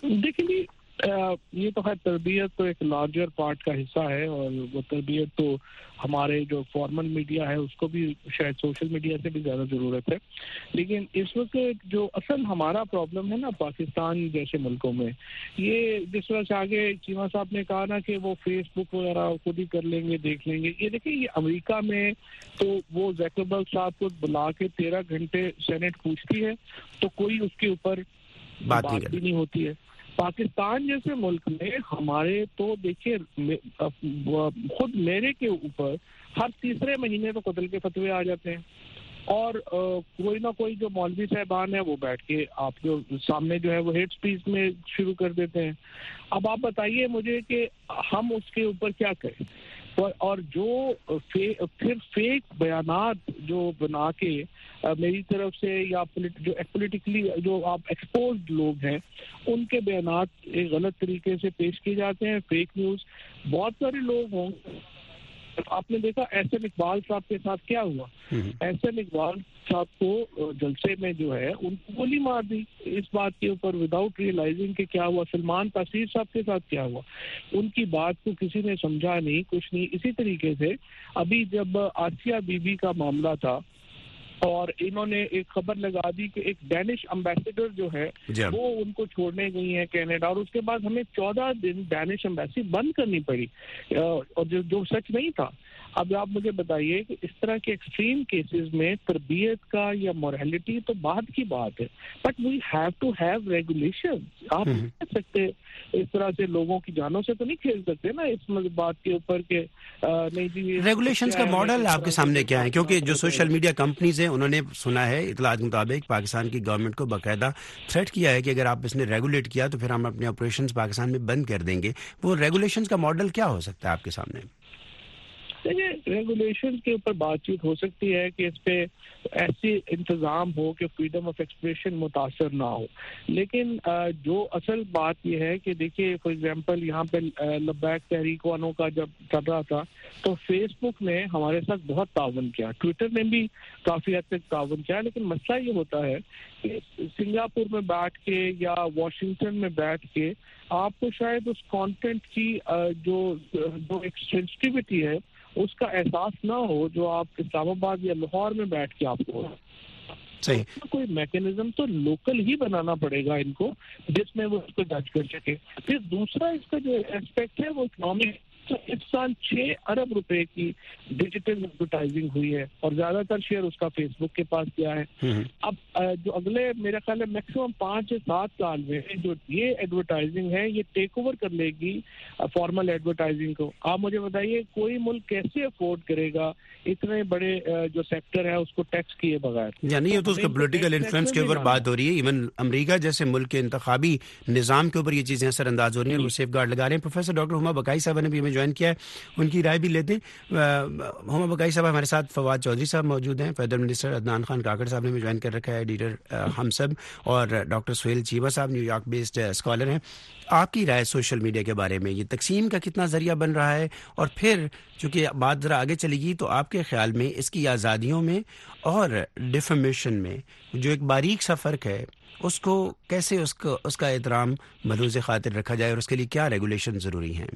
دیکھیں جی یہ تو ہے تربیت تو ایک لارجر پارٹ کا حصہ ہے اور وہ تربیت تو ہمارے جو فارمل میڈیا ہے اس کو بھی شاید سوشل میڈیا سے بھی زیادہ ضرورت ہے. لیکن اس وقت جو اصل ہمارا پرابلم ہے نا پاکستان جیسے ملکوں میں, یہ جس طرح سے آگے چیمہ صاحب نے کہا نا کہ وہ فیس بک وغیرہ خود ہی کر لیں گے دیکھ لیں گے, یہ دیکھیں یہ امریکہ میں تو وہ زکربرگ صاحب کو بلا کے تیرہ گھنٹے سینٹ پوچھتی ہے تو کوئی اس کے اوپر بات بھی نہیں ہوتی ہے. پاکستان جیسے ملک میں ہمارے تو دیکھیے خود میرے کے اوپر ہر تیسرے مہینے تو قتل کے فتوے آ جاتے ہیں اور کوئی نہ کوئی جو مولوی صاحبان ہے وہ بیٹھ کے آپ کے سامنے جو ہے وہ ہیٹ اسپیچ میں شروع کر دیتے ہیں. اب آپ بتائیے مجھے کہ ہم اس کے اوپر کیا کریں, اور جو پھر فیک بیانات جو بنا کے میری طرف سے یا جو پولیٹیکلی جو آپ ایکسپوزڈ لوگ ہیں ان کے بیانات ایک غلط طریقے سے پیش کیے جاتے ہیں, فیک نیوز. بہت سارے لوگ ہوں, آپ نے دیکھا احسن اقبال صاحب کے ساتھ کیا ہوا, احسن اقبال صاحب کو جلسے میں جو ہے ان کو گولی مار دی اس بات کے اوپر وداؤٹ ریئلائزنگ کہ کیا ہوا. سلمان تاثیر صاحب کے ساتھ کیا ہوا, ان کی بات کو کسی نے سمجھا نہیں, کچھ نہیں. اسی طریقے سے ابھی جب آسیہ بی بی کا معاملہ تھا اور انہوں نے ایک خبر لگا دی کہ ایک ڈینش امبیسڈر جو ہے وہ ان کو چھوڑنے گئی ہیں کینیڈا, اور اس کے بعد ہمیں چودہ دن ڈینش امبیسی بند کرنی پڑی اور جو جو سچ نہیں تھا. اب آپ مجھے بتائیے کہ اس طرح کے ایکسٹریم کیسز میں تربیت کا یا مورالٹی تو بعد کی بات ہے, but we have to have regulation. آپ نہیں کہہ سکتے اس طرح سے لوگوں کی جانوں سے تو نہیں کھیل سکتے نا اس بات کے اوپر کہ نہیں جی ریگولیشنز کا ماڈل آپ کے سامنے کیا ہے, کیونکہ جو سوشل میڈیا کمپنیز ہیں انہوں نے سنا ہے اطلاعات کے مطابق پاکستان کی گورنمنٹ کو باقاعدہ تھریٹ کیا ہے کہ اگر آپ اس نے ریگولیٹ کیا تو پھر ہم اپنے آپریشنز پاکستان میں بند کر دیں گے. وہ ریگولیشنز کا ماڈل کیا ہو سکتا ہے آپ کے سامنے؟ ریگولیشن کے اوپر بات چیت ہو سکتی ہے کہ اس پہ ایسی انتظام ہو کہ فریڈم آف ایکسپریشن متاثر نہ ہو, لیکن جو اصل بات یہ ہے کہ دیکھیے فار ایگزامپل یہاں پہ لبیک تحریک والوں کا جب چل رہا تھا تو فیس بک نے ہمارے ساتھ بہت تعاون کیا, ٹویٹر نے بھی کافی حد تک تعاون کیا, لیکن مسئلہ یہ ہوتا ہے کہ سنگاپور میں بیٹھ کے یا واشنگٹن میں بیٹھ کے آپ کو شاید اس کانٹینٹ کی جو جو ایک سینسٹیوٹی ہے اس کا احساس نہ ہو جو آپ اسلام آباد یا لاہور میں بیٹھ کے آپ کو صحیح. کوئی میکینزم تو لوکل ہی بنانا پڑے گا ان کو جس میں وہ اس کو جج کر سکے. پھر دوسرا اس کا جو ایسپیکٹ ہے وہ اکنامک, تو اس سال چھ ارب روپے کی ڈیجیٹل ایڈورٹائزنگ ہوئی ہے اور زیادہ تر شیئر اس کا فیس بک کے پاس کیا ہے. اب جو اگلے میرا خیال ہے میکسیمم پانچ سے سات سال میں جو یہ ایڈورٹائزنگ ہے یہ ٹیک اوور کر لے گی فارمل ایڈورٹائزنگ کو. آپ مجھے بتائیے کوئی ملک کیسے افورڈ کرے گا اتنے بڑے جو سیکٹر ہے اس کو ٹیکس کیے بغیر؟ یعنی یہ تو اس کا پولیٹیکل انفلوئنس کے اوپر بات ہو رہی ہے. ایون امریکہ جیسے ملک کے انتخابی نظام کے اوپر یہ چیزیں اثر انداز ہو رہی ہیں, وہ سیف گارڈ لگا رہے ہیں. پروفیسر ڈاکٹر ہما بقائی صاحب نے بھی ہمیں جوائن کیا ہے, ان کی رائے بھی لیتے ہیں. ہما بقائی صاحب ہمارے ساتھ فواد چودھری صاحب موجود ہیں, فیڈرل منسٹر عدنان خان کاکڑ صاحب نے بھی جوائن کر رکھا ہے, ایڈیٹر ہم سب, اور ڈاکٹر سہیل چیمہ صاحب نیو یارک بیسڈ اسکالر ہیں. آپ کی رائے سوشل میڈیا کے بارے میں, یہ تقسیم کا کتنا ذریعہ بن رہا ہے, اور پھر چونکہ بات ذرا آگے چلے گی تو آپ کے خیال میں اس کی آزادیوں میں اور ڈیفیمیشن میں جو ایک باریک سا فرق ہے اس کو کیسے اس کو اس کا احترام ملحوظ خاطر رکھا جائے, اور اس کے لیے کیا ریگولیشن ضروری ہیں؟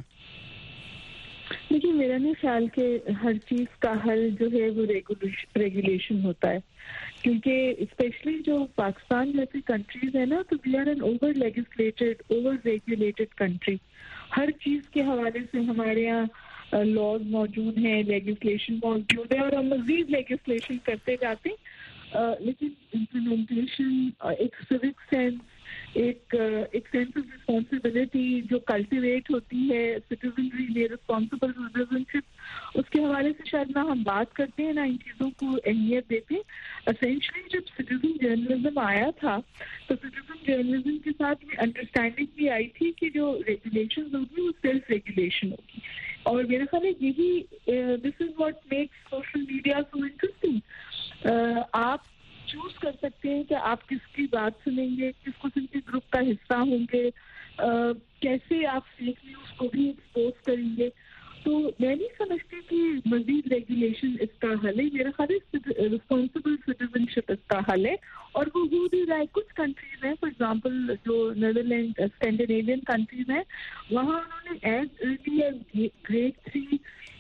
دیکھیے میرا نہیں خیال کہ ہر چیز کا حل جو ہے وہ ریگولیشن ہوتا ہے, کیونکہ اسپیشلی جو پاکستان جیسی کنٹریز ہے نا تو we are an over legislated over regulated country. ہر چیز کے حوالے سے ہمارے یہاں لاز موجود ہیں, لیجسلیشن موجود ہے, اور ہم مزید لیجسلیشن کرتے جاتے ہیں, لیکن امپلیمنٹیشن, ایک سوک سینس, ایک ایک سینس آف رسپانسبلٹی جو کلٹیویٹ ہوتی ہے سٹیزنری میں, رسپانسبل سٹیزنشپ, اس کے حوالے سے شاید نہ ہم بات کرتے ہیں نہ ان چیزوں کو اہمیت دیتے ہیں. اسینشلی جب سٹیزن جرنلزم آیا تھا تو سٹیزن جرنلزم کے ساتھ یہ انڈرسٹینڈنگ بھی آئی تھی کہ جو ریگولیشن ہوگی وہ سیلف ریگولیشن ہوگی, اور میرا خیال ہے یہی this is what makes social media so interesting. آپ چوز کر سکتے ہیں کہ آپ کس کی بات سنیں گے, کس قسم کے گروپ کا حصہ ہوں گے, کیسے آپ فیک نیوز کو بھی ایکسپوز کریں گے, تو میں نہیں سمجھتی کہ مزید ریگولیشن اس کا حل ہے. میرا خیال ہے رسپانسبل سٹیزن شپ اس کا حل ہے, اور وہ ہو بھی رہا ہے. کچھ کنٹریز ہیں, فار ایگزامپل جو نیدرلینڈ اسکینڈینیوین کنٹریز ہیں, وہاں انہوں نے as early as grade three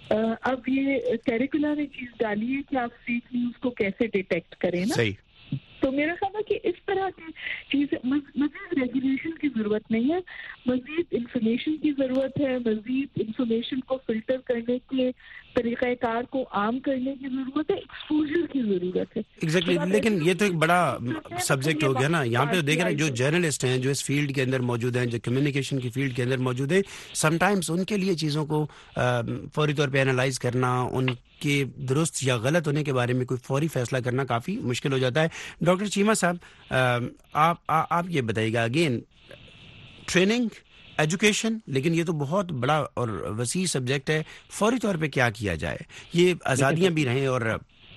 اب یہ کیریکولر میں چیز ڈالی ہے کہ آپ فیک نیوز کو کیسے ڈیٹیکٹ کریں نا. صحیح. تو میرا خیال ہے کہ اس طرح کی چیزیں, مزید ریگولیشن کی ضرورت نہیں ہے, مزید انفارمیشن کی ضرورت ہے, مزید انفارمیشن کو فلٹر کرنے کے طریقہ کار کو عام کرنے کی ضرورت ہے, ایکسپوجر کی ضرورت ہے. Exactly exactly. لیکن یہ تو ایک بڑا سبجیکٹ ہو گیا نا. یہاں پہ دیکھ رہے ہیں جو جرنلسٹ ہیں, جو اس فیلڈ کے اندر موجود ہیں, جو کمیونیکیشن کی فیلڈ کے اندر موجود ہیں, سم ٹائمز ان کے لیے چیزوں کو فوری طور پہ انالائز کرنا, ان کے درست یا غلط ہونے کے بارے میں کوئی فوری فیصلہ کرنا کافی مشکل ہو جاتا ہے. ڈاکٹر چیمہ صاحب, آپ آپ یہ بتائیے گا, اگین ٹریننگ, ایجوکیشن, لیکن یہ تو بہت بڑا اور وسیع سبجیکٹ ہے, فوری طور پہ کیا کیا جائے, یہ آزادیاں بھی رہیں. اور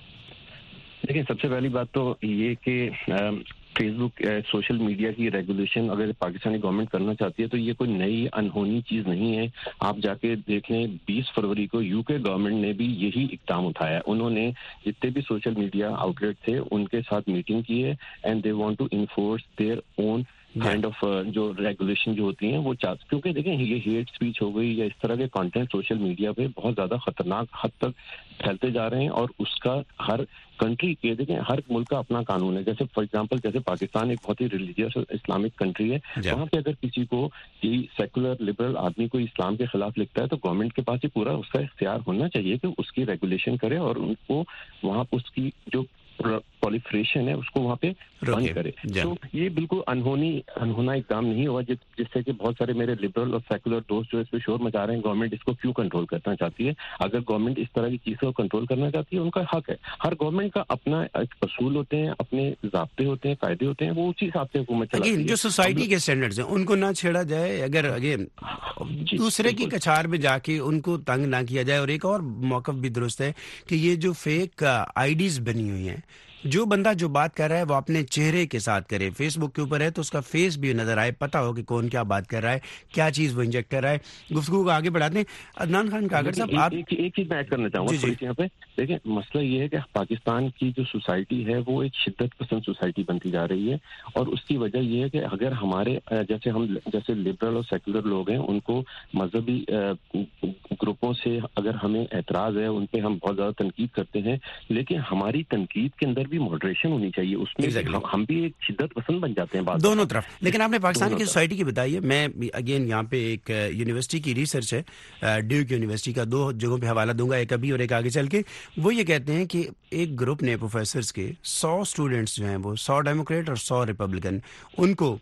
دیکھیں, سب سے پہلی بات تو یہ کہ فیس بک سوشل میڈیا کی ریگولیشن اگر پاکستانی گورنمنٹ کرنا چاہتی ہے تو یہ کوئی نئی انہونی چیز نہیں ہے. آپ جا کے دیکھ لیں, بیس فروری کو یو کے گورنمنٹ نے بھی یہی اقدام اٹھایا. انہوں نے جتنے بھی سوشل میڈیا آؤٹ لیٹ تھے ان کے ساتھ میٹنگ کی ہے, and they want to enforce their own kind of جو ریگولیشن جو ہوتی ہیں وہ چاہتے, کیونکہ دیکھیں یہ ہیٹ اسپیچ ہو گئی یا اس طرح کے کانٹینٹ سوشل میڈیا پہ بہت زیادہ خطرناک حد تک پھیلتے جا رہے ہیں, اور اس کا ہر کنٹری کے, دیکھیں ہر ملک کا اپنا قانون ہے. جیسے فار ایگزامپل جیسے پاکستان ایک بہت ہی ریلیجیس اسلامک کنٹری ہے, وہاں پہ اگر کسی کو یہ سیکولر لبرل آدمی کوئی اسلام کے خلاف لکھتا ہے تو گورنمنٹ کے پاس یہ پورا اس کا اختیار ہونا چاہیے کہ اس کی ریگولیشن کرے اور ان کو وہاں اس کی جو پولیفریشن ہے اس کو وہاں پہ بند کرے. تو یہ بالکل انہونی انہونا اقدام نہیں ہوا جس جس سے کہ بہت سارے میرے لبرل اور سیکولر دوست جو اس پہ شور مچا رہے ہیں. گورنمنٹ اس کو کیوں کنٹرول کرنا چاہتی ہے؟ اگر گورنمنٹ اس طرح کی چیزوں کو کنٹرول کرنا چاہتی ہے ان کا حق ہے. ہر گورنمنٹ کا اپنا ایک اصول ہوتے ہیں, اپنے ضابطے ہوتے ہیں, قاعدے ہوتے ہیں, وہ اسی حساب سے حکومت چلاتی ہے. جو سوسائٹی کے اسٹینڈرڈز ہیں ان کو نہ چھیڑا جائے, اگر اگین دوسرے کی کچھار میں جا کے ان کو تنگ نہ کیا جائے. اور ایک اور موقف بھی درست ہے کہ یہ جو فیک آئی ڈیز بنی ہوئی ہیں, جو بندہ جو بات کر رہا ہے وہ اپنے چہرے کے ساتھ کرے. فیس بک کے اوپر ہے تو اس کا فیس بھی نظر آئے, پتہ ہو کہ کون کیا بات کر رہا ہے, کیا چیز وہ انجیکٹ کر رہا ہے. گفتگو کو آگے بڑھاتے ہیں. عدنان خان کاغڑ صاحب, آپ ایک چیز میں ایڈ کرنا چاہوں گا یہاں پہ. دیکھیں مسئلہ یہ ہے کہ پاکستان کی جو سوسائٹی ہے وہ ایک شدت پسند سوسائٹی بنتی جا رہی ہے, اور اس کی وجہ یہ ہے کہ اگر ہمارے جیسے ہم جیسے لبرل اور سیکولر لوگ ہیں ان کو مذہبی گروپوں سے اگر ہمیں اعتراض ہے, ان پہ ہم بہت زیادہ تنقید کرتے ہیں, لیکن ہماری تنقید کے اندر بھی ماڈریشن ہونی چاہیے. اس میں exactly. ہم بھی ایک شدت پسند بن جاتے ہیں دونوں طرف. لیکن آپ نے پاکستان کی سوسائٹی کی بتائی ہے. میں اگین یہاں پہ ایک یونیورسٹی کی ریسرچ ہے, ڈیوک یونیورسٹی کا, دو جگہوں پہ حوالہ دوں گا, ایک ابھی اور ایک آگے چل کے. وہ یہ کہتے ہیں کہ ایک گروپ نے پروفیسرز کے سو اسٹوڈنٹس جو ہیں وہ سو ڈیموکریٹ اور سو ریپبلکن, ان کو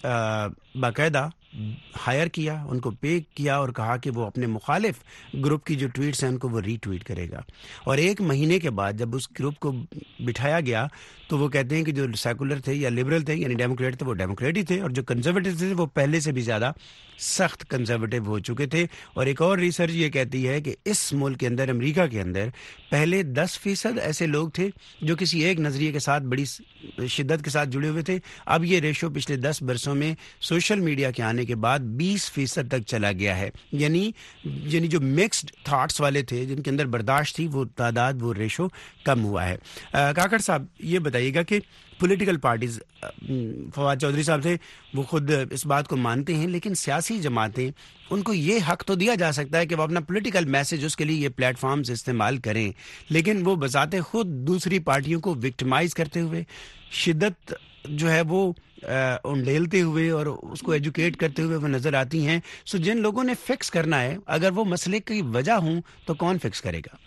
باقاعدہ ہائر کیا, ان کو پے کیا اور کہا کہ وہ اپنے مخالف گروپ کی جو ٹویٹس ہیں ان کو وہ ری ٹویٹ کرے گا. اور ایک مہینے کے بعد جب اس گروپ کو بٹھایا گیا تو وہ کہتے ہیں کہ جو سیکولر تھے یا لبرل تھے یعنی ڈیموکریٹ تھے وہ ڈیموکریٹ ہی تھے, اور جو کنزرویٹو تھے وہ پہلے سے بھی زیادہ سخت کنزرویٹو ہو چکے تھے. اور ایک اور ریسرچ یہ کہتی ہے کہ اس ملک کے اندر, امریکہ کے اندر, پہلے دس فیصد ایسے لوگ تھے جو کسی ایک نظریے کے ساتھ بڑی شدت کے ساتھ جڑے ہوئے تھے. اب یہ ریشو پچھلے دس برسوں میں سوشل میڈیا کے آنے کے بعد بیس فیصد تک چلا گیا ہے. یعنی یعنی جو مکسڈ تھاٹس والے تھے, جن کے اندر برداشت تھی, وہ تعداد, وہ ریشو کم ہوا ہے. کاکڑ صاحب یہ بتائیے گا کہ پولیٹیکل پارٹیز, فواد چودھری صاحب تھے, وہ خود اس بات کو مانتے ہیں, لیکن سیاسی جماعتیں, ان کو یہ حق تو دیا جا سکتا ہے کہ وہ اپنا پولیٹیکل میسج اس کے لیے یہ پلیٹ فارمز استعمال کریں, لیکن وہ بذات خود دوسری پارٹیوں کو وکٹمائز کرتے ہوئے, شدت جو ہے وہ انڈیلتے ہوئے اور اس کو ایجوکیٹ کرتے ہوئے وہ نظر آتی ہیں. سو جن لوگوں نے فکس کرنا ہے, اگر وہ مسئلے کی وجہ ہوں تو کون فکس کرے گا؟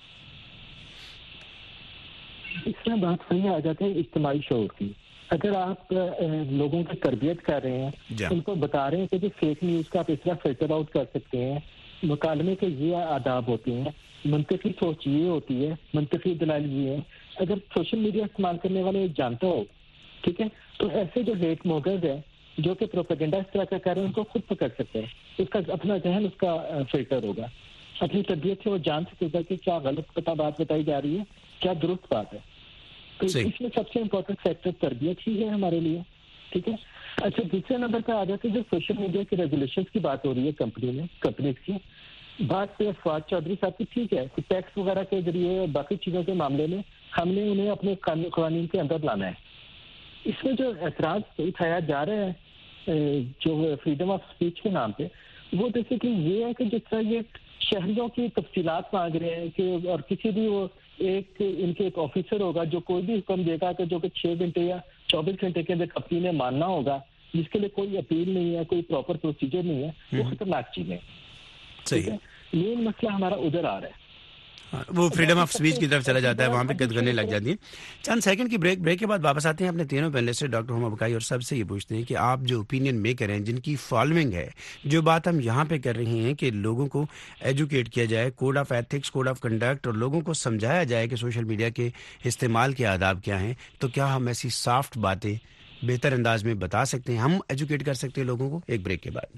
اس میں بات صحیح آ جاتے ہیں اجتماعی شعور کی. اگر آپ لوگوں کی تربیت کر رہے ہیں, ان کو بتا رہے ہیں کہ جو فیک نیوز کا آپ اس طرح فلٹر آؤٹ کر سکتے ہیں, مکالمے کے یہ آداب ہوتے ہیں, منطقی سوچ یہ ہوتی ہے, منطقی دلائل یہ ہے. اگر سوشل میڈیا استعمال کرنے والے جانتا ہو, ٹھیک ہے, تو ایسے جو ہیٹ موگرز ہیں جو کہ پروپیگنڈا اس طرح کا کر رہے ہیں ان کو خود پکڑ سکتے ہیں. اس کا اپنا ذہن اس کا فلٹر ہوگا, اپنی تربیت سے وہ جان سکے گا کہ کیا غلط پتہ بات بتائی جا رہی ہے, کیا درست بات ہے. تو اس میں سب سے امپورٹنٹ فیکٹر تربیت ہی ہے ہمارے لیے, ٹھیک ہے. اچھا, دوسرے نمبر پہ آ جاتے جو سوشل میڈیا کی ریگولیشنز کی بات ہو رہی ہے کمپنی میں کمپنیز کی, بات فواد چودھری صاحب کی ٹھیک ہے کہ ٹیکس وغیرہ کے ذریعے اور باقی چیزوں کے معاملے میں ہم نے انہیں اپنے قوانین کے اندر لانا ہے. اس میں جو اعتراض اٹھایا جا رہا ہے جو فریڈم آف اسپیچ کے نام پہ, وہ بیسیکلی یہ ہے کہ جس طرح یہ شہریوں کی تفصیلات مانگ رہے ہیں کہ اور کسی بھی وہ ایک ان کے ایک آفیسر ہوگا جو کوئی بھی حکم دے گا کہ جو کہ چھ گھنٹے یا چوبیس گھنٹے کے اندر کمپنی نے ماننا ہوگا, جس کے لیے کوئی اپیل نہیں ہے, کوئی پراپر پروسیجر نہیں ہے, وہ خطرناک چیز ہے. صحیح ہے. مین مسئلہ ہمارا ادھر آ رہا ہے, وہ فریڈم آف اسپیچ کی طرف چلا جاتا ہے, وہاں پہ قد کرنے لگ جاتی ہے. چند سیکنڈ کی بریک بریک کے بعد واپس آتے ہیں اپنے تینوں پینلسٹ ڈاکٹر ہما بقائی, اور سب سے یہ پوچھتے ہیں کہ آپ جو اوپینین میکر ہیں, جن کی فالوئنگ ہے, جو بات ہم یہاں پہ کر رہے ہیں کہ لوگوں کو ایجوکیٹ کیا جائے, code of ethics, code of conduct, اور لوگوں کو سمجھایا جائے کہ سوشل میڈیا کے استعمال کے آداب کیا ہیں, تو کیا ہم ایسی سافٹ باتیں بہتر انداز میں بتا سکتے ہیں, ہم ایجوکیٹ کر سکتے ہیں لوگوں کو؟ ایک بریک کے بعد.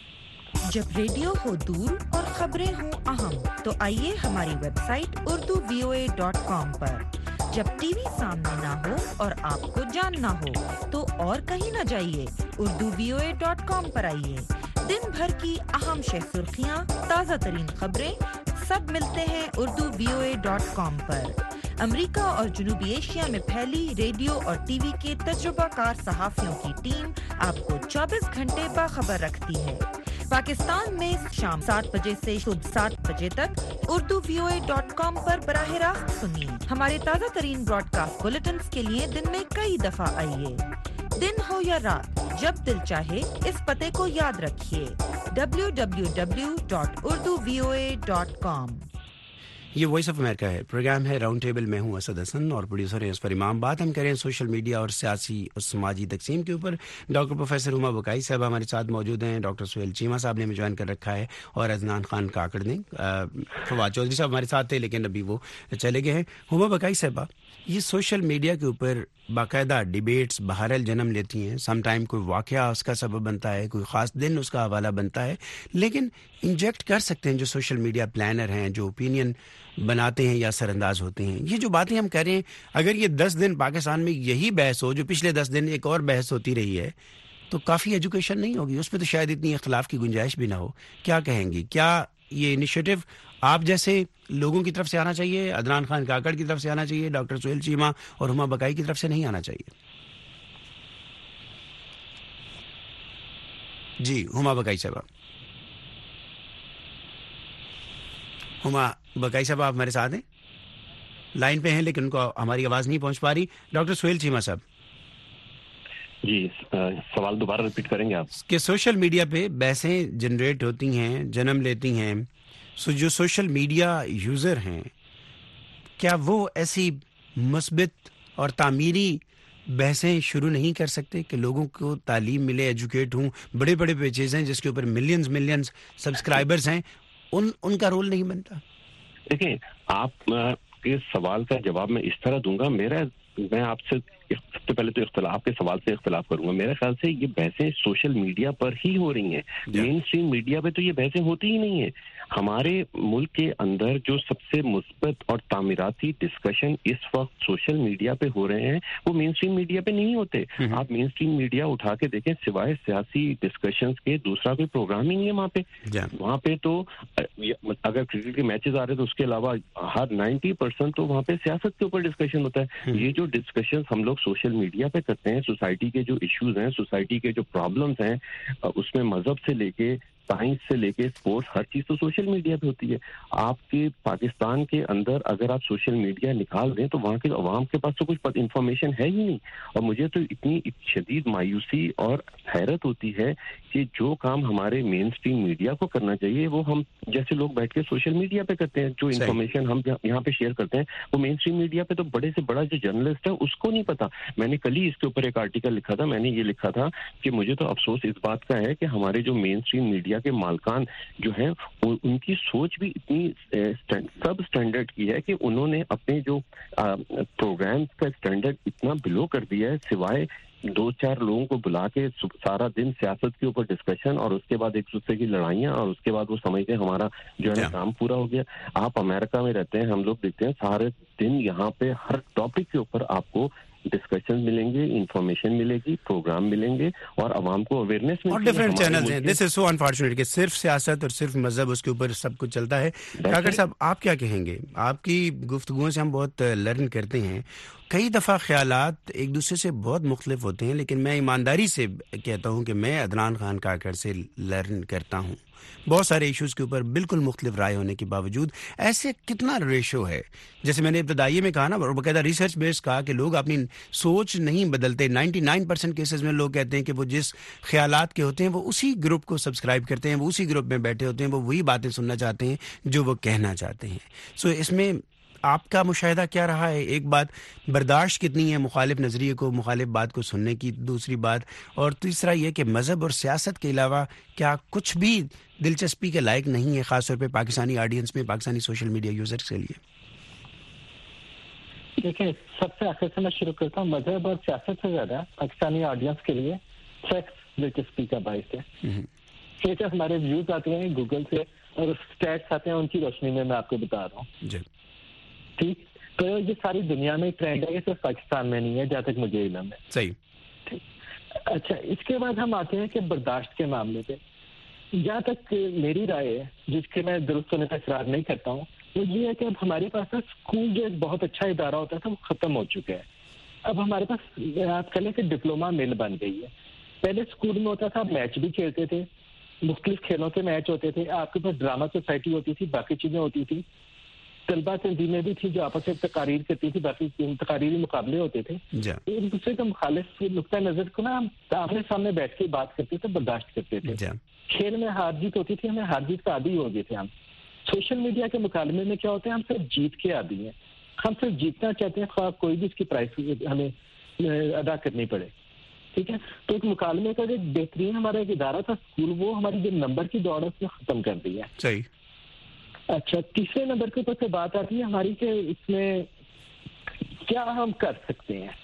جب ریڈیو ہو دور اور خبریں ہوں اہم, تو آئیے ہماری website Urdu V O A dot com پر. جب ٹی وی سامنے نہ ہو اور آپ کو جاننا ہو تو اور کہیں نہ جائیے, Urdu V O A dot com پر آئیے. دن بھر کی اہم شہ سرخیاں, تازہ ترین خبریں, سب ملتے ہیں Urdu V O A dot com پر. امریکہ اور جنوبی ایشیا میں پھیلی ریڈیو اور ٹی وی کے تجربہ کار صحافیوں کی ٹیم آپ کو چوبیس گھنٹے باخبر رکھتی ہے. پاکستان میں شام سات بجے سے صبح سات بجے تک Urdu V O A dot com پر براہ راست سنیے. ہمارے تازہ ترین براڈ کاسٹ بلیٹنز کے لیے دن میں کئی دفعہ آئیے. دن ہو یا رات, جب دل چاہے اس پتے کو یاد رکھیے, W W W dot Urdu V O A dot com. یہ وائس آف امریکہ ہے, پروگرام ہے راؤنڈ ٹیبل. میں ہوں اسد حسن اور پروڈیوسر ہیں اس پر امام. بات ہم کریں سوشل میڈیا اور سیاسی اور سماجی تقسیم کے اوپر. ڈاکٹر پروفیسر ہما بقائی صاحب ہمارے ساتھ موجود ہیں, ڈاکٹر سہیل چیمہ صاحب نے ہمیں جوائن کر رکھا ہے, اور عدنان خان کاکڑ نے. فواد چودھری صاحب ہمارے ساتھ تھے لیکن ابھی وہ چلے گئے ہیں. ہما بقائی صاحبہ, یہ سوشل میڈیا کے اوپر باقاعدہ ڈیبیٹس بہرحال جنم لیتی ہیں. سم ٹائم کوئی واقعہ اس کا سبب بنتا ہے, کوئی خاص دن اس کا حوالہ بنتا ہے, لیکن انجیکٹ کر سکتے ہیں جو سوشل میڈیا پلانر ہیں, جو اوپینین بناتے ہیں یا اثر انداز ہوتے ہیں. یہ جو باتیں ہم کہہ رہے ہیں, اگر یہ دس دن پاکستان میں یہی بحث ہو جو پچھلے دس دن ایک اور بحث ہوتی رہی ہے, تو کافی ایجوکیشن نہیں ہوگی, اس پہ تو شاید اتنی اختلاف کی گنجائش بھی نہ ہو. کیا کہیں گی, کیا یہ انیشیٹو آپ جیسے لوگوں کی طرف سے آنا چاہیے, عدنان خان کاکڑ کی طرف سے آنا چاہیے, ڈاکٹر سہیل چیمہ اور ہما بقائی کی طرف سے نہیں آنا چاہیے؟ جی ہما بقائی صاحبہ. ہما بقائی صاحب آپ ہمارے ساتھ ہیں, لائن پہ ہیں لیکن ان کو ہماری آواز نہیں پہنچ پا رہی. ڈاکٹر سہیل چیمہ صاحب جی سوال دوبارہ ریپیٹ کریں گے آپ؟ کہ سوشل میڈیا پہ بحثیں جنریٹ ہوتی ہیں, جنم لیتی ہیں, سو جو سوشل میڈیا یوزر ہیں, کیا وہ ایسی مثبت اور تعمیری بحثیں شروع نہیں کر سکتے کہ لوگوں کو تعلیم ملے, ایجوکیٹ ہوں؟ بڑے بڑے پیجز ہیں جس کے اوپر ملینز ملینز سبسکرائبرز ہیں, ان ان کا رول نہیں بنتا؟ دیکھیں, آپ کے سوال کا جواب میں اس طرح دوں گا. میرا میں آپ سے سب سے پہلے تو اختلاف کے سوال سے اختلاف کروں گا. میرے خیال سے یہ بحثیں سوشل میڈیا پر ہی ہو رہی ہیں, مین اسٹریم میڈیا پہ تو یہ بحثیں ہوتی ہی نہیں ہیں. ہمارے ملک کے اندر جو سب سے مثبت اور تعمیراتی ڈسکشن اس وقت سوشل میڈیا پہ ہو رہے ہیں وہ مین اسٹریم میڈیا پہ نہیں ہوتے. آپ مین اسٹریم میڈیا اٹھا کے دیکھیں, سوائے سیاسی ڈسکشنز کے دوسرا کوئی پروگرام ہی نہیں ہے وہاں پہ. وہاں پہ تو اگر کرکٹ کے میچز آ رہے تو اس کے علاوہ ہر نائنٹی پرسینٹ تو وہاں پہ سیاست کے اوپر ڈسکشن ہوتا ہے. یہ جو ڈسکشنز ہم لوگ سوشل میڈیا پہ کرتے ہیں, سوسائٹی کے جو ایشوز ہیں, سوسائٹی کے جو پرابلمز ہیں, اس میں مذہب سے لے کے سائنس سے لے کے اسپورٹس, ہر چیز تو سوشل میڈیا پہ ہوتی ہے. آپ کے پاکستان کے اندر اگر آپ سوشل میڈیا نکال دیں تو وہاں کے عوام کے پاس تو کچھ انفارمیشن ہے ہی نہیں. اور مجھے تو اتنی شدید مایوسی اور حیرت ہوتی ہے کہ جو کام ہمارے مین اسٹریم میڈیا کو کرنا چاہیے وہ ہم جیسے لوگ بیٹھ کے سوشل میڈیا پہ کرتے ہیں. جو انفارمیشن ہم یہاں پہ شیئر کرتے ہیں وہ مین اسٹریم میڈیا پہ تو بڑے سے بڑا جو جرنلسٹ ہے اس کو نہیں پتا. میں نے کل ہی اس کے اوپر ایک آرٹیکل لکھا تھا. میں نے یہ لکھا تھا کہ مجھے تو افسوس اس بات کا ہے کہ ہمارے جو مین اسٹریم میڈیا کے مالکان جو ہیں ان کی سوچ بھی اتنی سب اسٹینڈرڈ کی ہے کہ انہوں نے اپنے جو پروگرامز کا اسٹینڈرڈ اتنا بلو کر دیا ہے, سوائے دو چار لوگوں کو بلا کے سارا دن سیاست کے اوپر ڈسکشن اور اس کے بعد ایک دوسرے کی لڑائیاں, اور اس کے بعد وہ سمجھتے ہیں ہمارا جو ہے نا کام پورا ہو گیا. آپ امریکہ میں رہتے ہیں, ہم لوگ دیکھتے ہیں سارے دن یہاں پہ ہر ٹاپک کے اوپر آپ کو ڈسکشن ملیں گے, انفارمیشن ملے گی, پروگرام ملیں گے اور عوام کو اویئرنیس اور ڈفرینٹ چینلز ہیں. دس از سو انفارچونیٹ کہ صرف سیاست اور صرف مذہب اس کے اوپر سب کچھ چلتا ہے. کاکڑ صاحب آپ کیا کہیں گے؟ آپ کی گفتگوؤں سے ہم بہت لرن کرتے ہیں. کئی دفعہ خیالات ایک دوسرے سے بہت مختلف ہوتے ہیں, لیکن میں ایمانداری سے کہتا ہوں کہ میں عدنان خان کاکڑ سے لرن کرتا ہوں بہت سارے ایشوز کے اوپر بالکل مختلف رائے ہونے کے باوجود. ایسے کتنا ریشو ہے؟ جیسے میں نے ابتدائی میں کہا نا, اور باقاعدہ ریسرچ بیس کہا کہ لوگ اپنی سوچ نہیں بدلتے. نائنٹی نائن پرسینٹ کیسز میں لوگ کہتے ہیں کہ وہ جس خیالات کے ہوتے ہیں وہ اسی گروپ کو سبسکرائب کرتے ہیں, وہ اسی گروپ میں بیٹھے ہوتے ہیں, وہ وہی باتیں سننا چاہتے ہیں جو وہ کہنا چاہتے ہیں. سو اس میں آپ کا مشاہدہ کیا رہا ہے؟ ایک بات برداشت کتنی ہے مخالف نظریے کو, مخالف بات کو سننے کی, دوسری بات, اور تیسرا یہ کہ مذہب اور سیاست کے علاوہ کیا کچھ بھی دلچسپی کے لائق نہیں ہے, خاص طور پہ پاکستانی آڈینس میں, پاکستانی سوشل میڈیا یوزرز کے لیے؟ دیکھیں, سب سے آخر سے میں شروع کرتا ہوں. مذہب اور سیاست سے زیادہ پاکستانی آڈینس کے لیے سیکس دلچسپی کا باعث ہے. یہ جو ہمارے ویوز آتے ہیں گوگل سے اور اسٹیٹس آتے ہیں, ان کی روشنی میں میں آپ کو بتا رہا ہوں. جی ٹھیک, تو یہ ساری دنیا میں ٹرینڈ ہے, یہ صرف پاکستان میں نہیں ہے جہاں تک مجھے علم ہے. صحیح. اچھا, اس کے بعد ہم آتے ہیں کہ برداشت کے معاملے پہ. جہاں تک میری رائے ہے, جس کے میں درست ہونے کا اصرار نہیں کرتا ہوں, وہ یہ ہے کہ اب ہمارے پاس اسکول جو ایک بہت اچھا ادارہ ہوتا تھا وہ ختم ہو چکا ہے. اب ہمارے پاس آپ کہہ لیں کہ ڈپلوما مل بن گئی ہے. پہلے اسکول میں ہوتا تھا, میچ بھی کھیلتے تھے, مختلف کھیلوں کے میچ ہوتے تھے, آپ کے پاس ڈرامہ سوسائٹی ہوتی تھی, باقی چیزیں ہوتی تھی, طلبہ تنظیمیں بھی تھی جو آپس میں تقاریر کرتی تھی, باقی تقاریری مقابلے ہوتے تھے. ایک دوسرے کا مخالف نقطۂ نظر کو نا ہم آمنے سامنے بیٹھ کے بات کرتے تھے, برداشت کرتے تھے. کھیل میں ہار جیت ہوتی تھی, ہمیں ہار جیت کا عادی ہو گئے تھے ہم. سوشل میڈیا کے مکالمے میں کیا ہوتا ہے, ہم صرف جیت کے عادی ہیں, ہم صرف جیتنا چاہتے ہیں, خواہ کوئی بھی اس کی پرائس ہمیں ادا کرنی پڑے. ٹھیک ہے, تو ایک مکالمے کا جو بہترین ہمارا ایک ادارہ تھا اسکول, وہ ہماری جو نمبر کی دوڑ ہے اس نے ختم کر دی ہے. صحیح. اچھا, تیسرے نمبر کے اوپر سے بات آتی ہے ہماری کہ اس میں کیا ہم کر سکتے ہیں.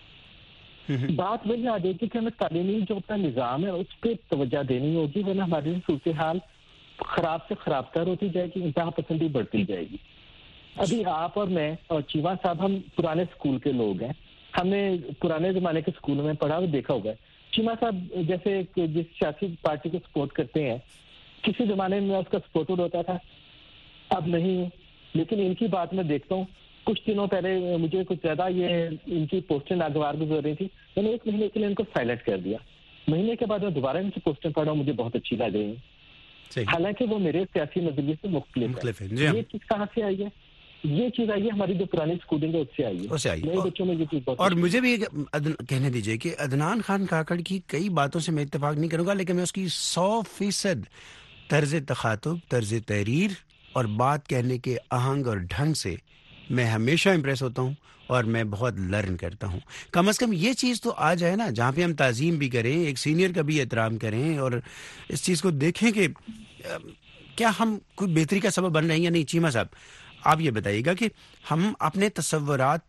بات وہی آ جائے گی کہ ہمیں تعلیمی جو اپنا نظام ہے اس پہ توجہ دینی ہوگی, ورنہ ہماری صورتحال خراب سے خراب تر ہوتی جائے گی, انتہا پسندی بڑھتی جائے گی. ابھی آپ اور میں اور چیوا صاحب ہم پرانے اسکول کے لوگ ہیں, ہم نے پرانے زمانے کے اسکولوں میں پڑھا اور دیکھا ہوگا. چیما صاحب جیسے جس سیاسی پارٹی کو سپورٹ کرتے ہیں, کسی زمانے میں اس کا سپورٹر ہوتا تھا, اب نہیں. لیکن ان کی بات میں دیکھتا ہوں, کچھ دنوں پہلے مجھے کچھ زیادہ یہ ان کی پوسٹیں ناگوار گزر رہی تھی, میں نے ایک مہینے کے لیے ان کو سائلنٹ کر دیا. مہینے کے بعد میں دوبارہ ان کی پوسٹیں پڑھا, مجھے بہت اچھی لگ رہی ہیں, حالانکہ وہ میرے سیاسی نظریے سے مختلف ہے. یہ چیز کہاں سے آئی ہے؟ یہ چیز آئی ہے ہماری جو پرانی اسکولنگ ہے اس سے آئی ہے, نئے بچوں میں یہ چیز بہت. اور مجھے بھی کہنے دیجیے کہ عدنان خان کاکڑ کی کئی باتوں سے میں اتفاق نہیں کروں گا, لیکن میں اس کی سو فیصد طرز تخاطب, طرز تحریر اور بات کہنے کے آہنگ اور ڈھنگ سے میں ہمیشہ امپریس ہوتا ہوں اور میں بہت لرن کرتا ہوں. کم از کم یہ چیز تو آ جائے نا, جہاں پہ ہم تعظیم بھی کریں, ایک سینئر کا بھی احترام کریں اور اس چیز کو دیکھیں کہ کیا ہم کوئی بہتری کا سبب بن رہے ہیں یا نہیں. چیما صاحب, آپ یہ بتائیے گا کہ ہم اپنے تصورات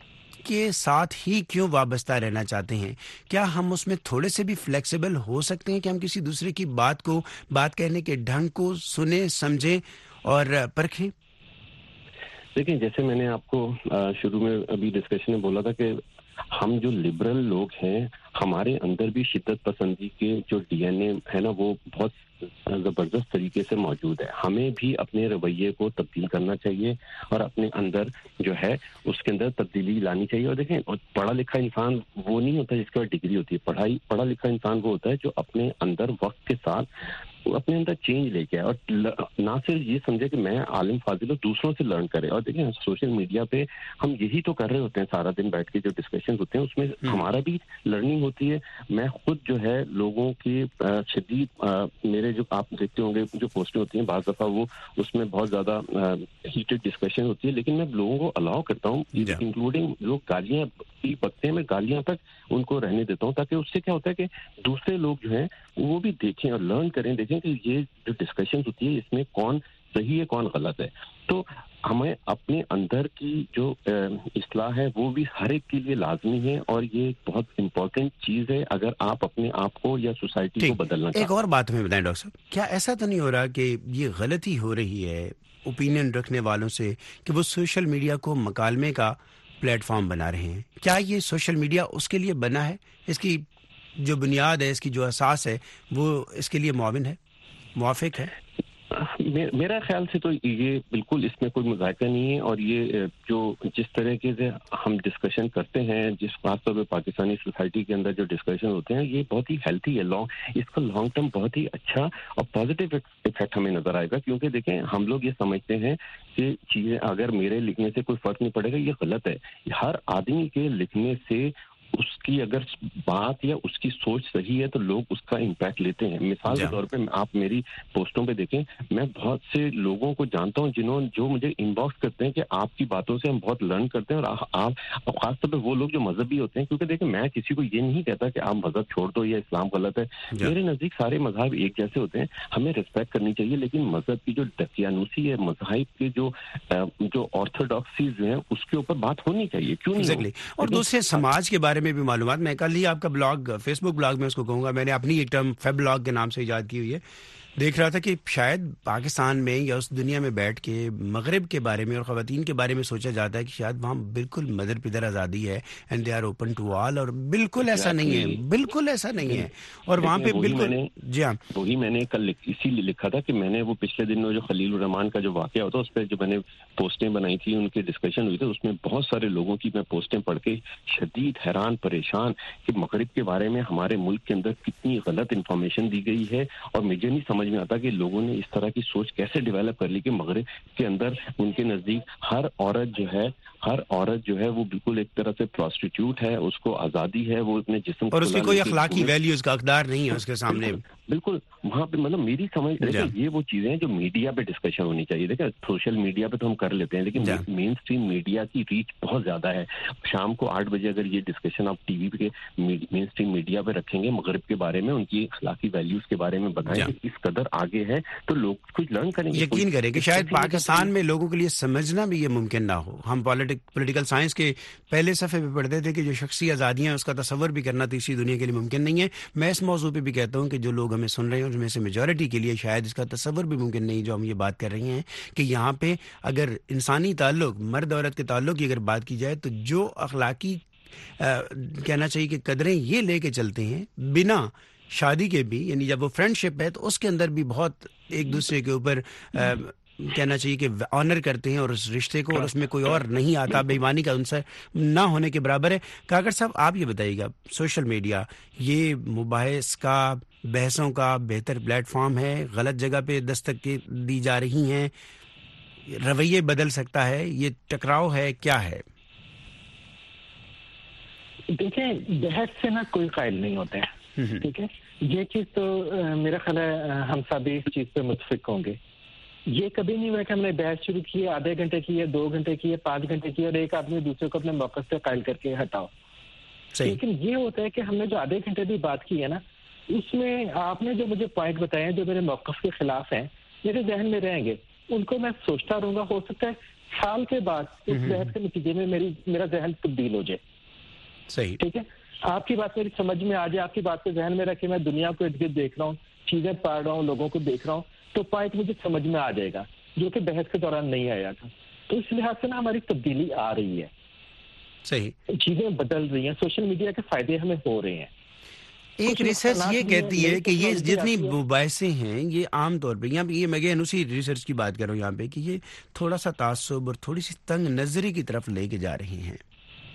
کے ساتھ ہی کیوں وابستہ رہنا چاہتے ہیں؟ کیا ہم اس میں تھوڑے سے بھی فلیکسیبل ہو سکتے ہیں کہ ہم کسی دوسرے کی بات کو, بات کہنے کے ڈھنگ کو سنیں, سمجھیں اور پرکھیں؟ دیکھیں, جیسے میں نے آپ کو شروع میں ابھی ڈسکشن میں بولا تھا کہ ہم جو لبرل لوگ ہیں, ہمارے اندر بھی شدت پسندی کے جو ڈی این اے ہے نا وہ بہت زبردست طریقے سے موجود ہے. ہمیں بھی اپنے رویے کو تبدیل کرنا چاہیے اور اپنے اندر جو ہے اس کے اندر تبدیلی لانی چاہیے. اور دیکھیں, پڑھا لکھا انسان وہ نہیں ہوتا جس کے بعد ڈگری ہوتی ہے. پڑھائی پڑھا لکھا انسان وہ ہوتا ہے جو اپنے اندر وقت کے ساتھ اپنے اندر چینج لے کے آئے, اور نہ صرف یہ سمجھے کہ میں عالم فاضل ہوں, دوسروں سے لرن کرے. اور دیکھیں, سوشل میڈیا پہ ہم یہی تو کر رہے ہوتے ہیں سارا دن بیٹھ کے, جو ڈسکشن ہوتے ہیں اس میں ہمارا بھی لرننگ ہوتی ہے. میں خود جو ہے لوگوں کی شدید میرے جو آپ دیکھتے ہوں گے جو پوسٹیں ہوتی ہیں, بعض دفعہ وہ اس میں بہت زیادہ ہیٹڈ ڈسکشن ہوتی ہے, لیکن میں لوگوں کو الاؤ کرتا ہوں, انکلوڈنگ جو گالیاں بھی بکتے ہیں, میں گالیاں تک ان کو رہنے دیتا ہوں, تاکہ اس سے کیا ہوتا ہے کہ دوسرے لوگ جو ہیں وہ بھی دیکھیں اور لرن کریں, دیکھیں کہ یہ جو ڈسکشن ہوتی ہے اس میں کون صحیح ہے کون غلط ہے. تو ہمیں اپنے اندر کی جو اصلاح ہے وہ بھی ہر ایک کے لیے لازمی ہے, اور یہ بہت امپورٹنٹ چیز ہے اگر آپ اپنے آپ کو یا سوسائٹی کو بدلنا چاہتے ہیں. ایک اور بات ہمیں بتائیں ڈاکٹر صاحب, کیا ایسا تو نہیں ہو رہا کہ یہ غلطی ہو رہی ہے اوپینین رکھنے والوں سے کہ وہ سوشل میڈیا کو مکالمے کا پلیٹ فارم بنا رہے ہیں. کیا یہ سوشل میڈیا اس کے لیے بنا ہے؟ اس کی جو بنیاد ہے, اس کی جو اساس ہے, وہ اس کے لیے معاون ہے, موافق ہے؟ میرا خیال سے تو یہ بالکل اس میں کوئی مذائقہ نہیں ہے. اور یہ جو جس طریقے سے ہم ڈسکشن کرتے ہیں, جس خاص طور پہ پاکستانی سوسائٹی کے اندر جو ڈسکشن ہوتے ہیں, یہ بہت ہی ہیلتھی ہے. لانگ اس کا لانگ ٹرم بہت ہی اچھا اور پازیٹیو افیکٹ ہمیں نظر آئے گا. کیونکہ دیکھیں, ہم لوگ یہ سمجھتے ہیں کہ چیزیں اگر میرے لکھنے سے کوئی فرق نہیں پڑے گا, یہ غلط ہے. ہر آدمی کے لکھنے سے اس کی اگر بات یا اس کی سوچ صحیح ہے تو لوگ اس کا امپیکٹ لیتے ہیں. مثال کے طور پہ آپ میری پوسٹوں پہ دیکھیں, میں بہت سے لوگوں کو جانتا ہوں جنہوں جو مجھے ان باکس کرتے ہیں کہ آپ کی باتوں سے ہم بہت لرن کرتے ہیں. اور آپ خاص طور پہ وہ لوگ جو مذہبی ہوتے ہیں, کیونکہ دیکھیں میں کسی کو یہ نہیں کہتا کہ آپ مذہب چھوڑ دو یا اسلام غلط ہے. میرے نزدیک سارے مذہب ایک جیسے ہوتے ہیں, ہمیں ریسپیکٹ کرنی چاہیے. لیکن مذہب کی جو دقیانوسی ہے, مذاہب کے جو جو آرتھوڈاکسیز ہیں, اس کے اوپر بات ہونی چاہیے. کیوں نہیں؟ اور دوسرے سماج کے بارے میں بھی معلومات. میں کل ہی آپ کا بلاگ, فیس بک بلاگ میں اس کو کہوں گا, میں نے اپنی ایک ٹرم فیب بلاگ کے نام سے ایجاد کی ہوئی ہے. دیکھ رہا تھا کہ شاید پاکستان میں یا اس دنیا میں بیٹھ کے مغرب کے بارے میں اور خواتین کے بارے میں سوچا جاتا ہے کہ شاید وہاں بالکل مدر پدر آزادی ہے, and they are open to all. اور بالکل ایسا نہیں ہے, بالکل ایسا نہیں ہے. اور وہاں پہ بالکل, جی ہاں, وہی میں نے کل اسی لیے لکھا تھا کہ میں نے وہ پچھلے دنوں جو خلیل الرحمان کا جو واقعہ ہوتا, اس پہ جو میں نے پوسٹیں بنائی تھی, ان کی ڈسکشن ہوئی تھی, اس میں بہت سارے لوگوں کی میں پوسٹیں پڑھ کے شدید حیران پریشان کہ مغرب کے بارے میں ہمارے ملک کے اندر کتنی غلط انفارمیشن دی گئی ہے. اور مجھے نہیں سمجھ میں آتا کہ لوگوں نے اس طرح کی سوچ کیسے ڈیولپ کر لی کہ مغرب کے اندر ان کے نزدیک ہر عورت جو ہے ہر عورت جو ہے وہ بالکل ایک طرح سے پروسٹیٹیوٹ ہے, اس کو آزادی ہے, وہ اپنے جسم اور اس کی کوئی اخلاقی ویلیوز کا حقدار نہیں ہے اس کے سامنے. بالکل وہاں پہ مطلب میری سمجھ دیکھیں, یہ وہ چیزیں ہیں جو میڈیا پہ ڈسکشن ہونی چاہیے. دیکھیں سوشل میڈیا پہ تو ہم کر لیتے ہیں, لیکن مین اسٹریم میڈیا کی ریچ بہت زیادہ ہے. شام کو آٹھ بجے اگر یہ ڈسکشن آپ ٹی وی پہ مین اسٹریم میڈیا پہ رکھیں گے, مغرب کے بارے میں, ان کی اخلاقی ویلیوز کے بارے میں بتائیں کہ اس قدر آگے ہے, تو لوگ کچھ لرن کریں گے. یقین کریں کہ شاید پاکستان میں لوگوں کے لیے سمجھنا بھی یہ ممکن نہ ہو. ہم پولیٹیکل سائنس کے پہلے صفحے پہ پڑھتے تھے کہ جو شخصی آزادیاں, اس کا تصور بھی کرنا تیسری دنیا کے لیے ممکن نہیں ہے. میں اس موضوع پہ بھی کہتا ہوں کہ جو لوگ ہمیں سن رہے ہیں ان میں سے میجورٹی کے لیے شاید اس کا تصور بھی ممکن نہیں جو ہم یہ بات کر رہے ہیں کہ یہاں پہ اگر انسانی تعلق, مرد عورت کے تعلق کی اگر بات کی جائے, تو جو اخلاقی کہنا چاہیے کہ قدریں یہ لے کے چلتے ہیں بنا شادی کے بھی, یعنی جب وہ فرینڈ شپ ہے تو اس کے اندر بھی بہت ایک دوسرے کے اوپر کہنا چاہیے کہ آنر کرتے ہیں اور اس رشتے کو, اور اس میں کوئی اور نہیں آتا, بے ایمانی کا عنصر نہ ہونے کے برابر ہے. کاکڑ صاحب آپ یہ بتائیے گا, سوشل میڈیا یہ مباحث کا, بحثوں کا بہتر پلیٹ فارم ہے, غلط جگہ پہ دستک دی جا رہی ہیں, رویے بدل سکتا ہے, یہ ٹکراؤ ہے, کیا ہے؟ دیکھیں, بحث سے نا کوئی قائل نہیں ہوتا ہے, ٹھیک ہے, یہ چیز تو میرا خیال ہے ہم سب اس چیز پہ متفق ہوں گے. یہ کبھی نہیں ہوا کہ ہم نے بحث شروع کی ہے, آدھے گھنٹے کی ہے, دو گھنٹے کی ہے, پانچ گھنٹے کی ہے, اور ایک آدمی دوسرے کو اپنے موقف سے قائل کر کے ہٹاؤ. لیکن یہ ہوتا ہے کہ ہم نے جو آدھے گھنٹے بھی بات کی ہے نا, اس میں آپ نے جو مجھے پوائنٹ بتائے ہیں جو میرے موقف کے خلاف ہیں, میرے ذہن میں رہیں گے, ان کو میں سوچتا رہوں گا. ہو سکتا ہے سال کے بعد اس بحث کے نتیجے میں میری میرا ذہن تبدیل ہو جائے. صحیح, ٹھیک ہے, آپ کی بات میری سمجھ میں آ جائے, آپ کی بات کو ذہن میں رکھے, میں دنیا کو ارد گرد دیکھ رہا ہوں, چیزیں پڑھ رہا ہوں, لوگوں کو دیکھ رہا ہوں, تو پوائنٹ مجھے سمجھ میں آ جائے گا جو کہ بحث کے دوران نہیں آیا تھا. تو اس لحاظ سے نا ہماری تبدیلی آ رہی ہے. صحیح, چیزیں بدل رہی ہیں, سوشل میڈیا کے فائدے ہمیں ہو رہے ہیں. ایک ریسرچ یہ کہتی ہے کہ یہ جتنی مباحثے ہیں یہ عام طور پہ, یہاں پہ یہ میں اسی ریسرچ کی بات کر رہا ہوں یہاں پہ, کہ یہ تھوڑا سا تعصب اور تھوڑی سی تنگ نظری کی طرف لے کے جا رہے ہیں.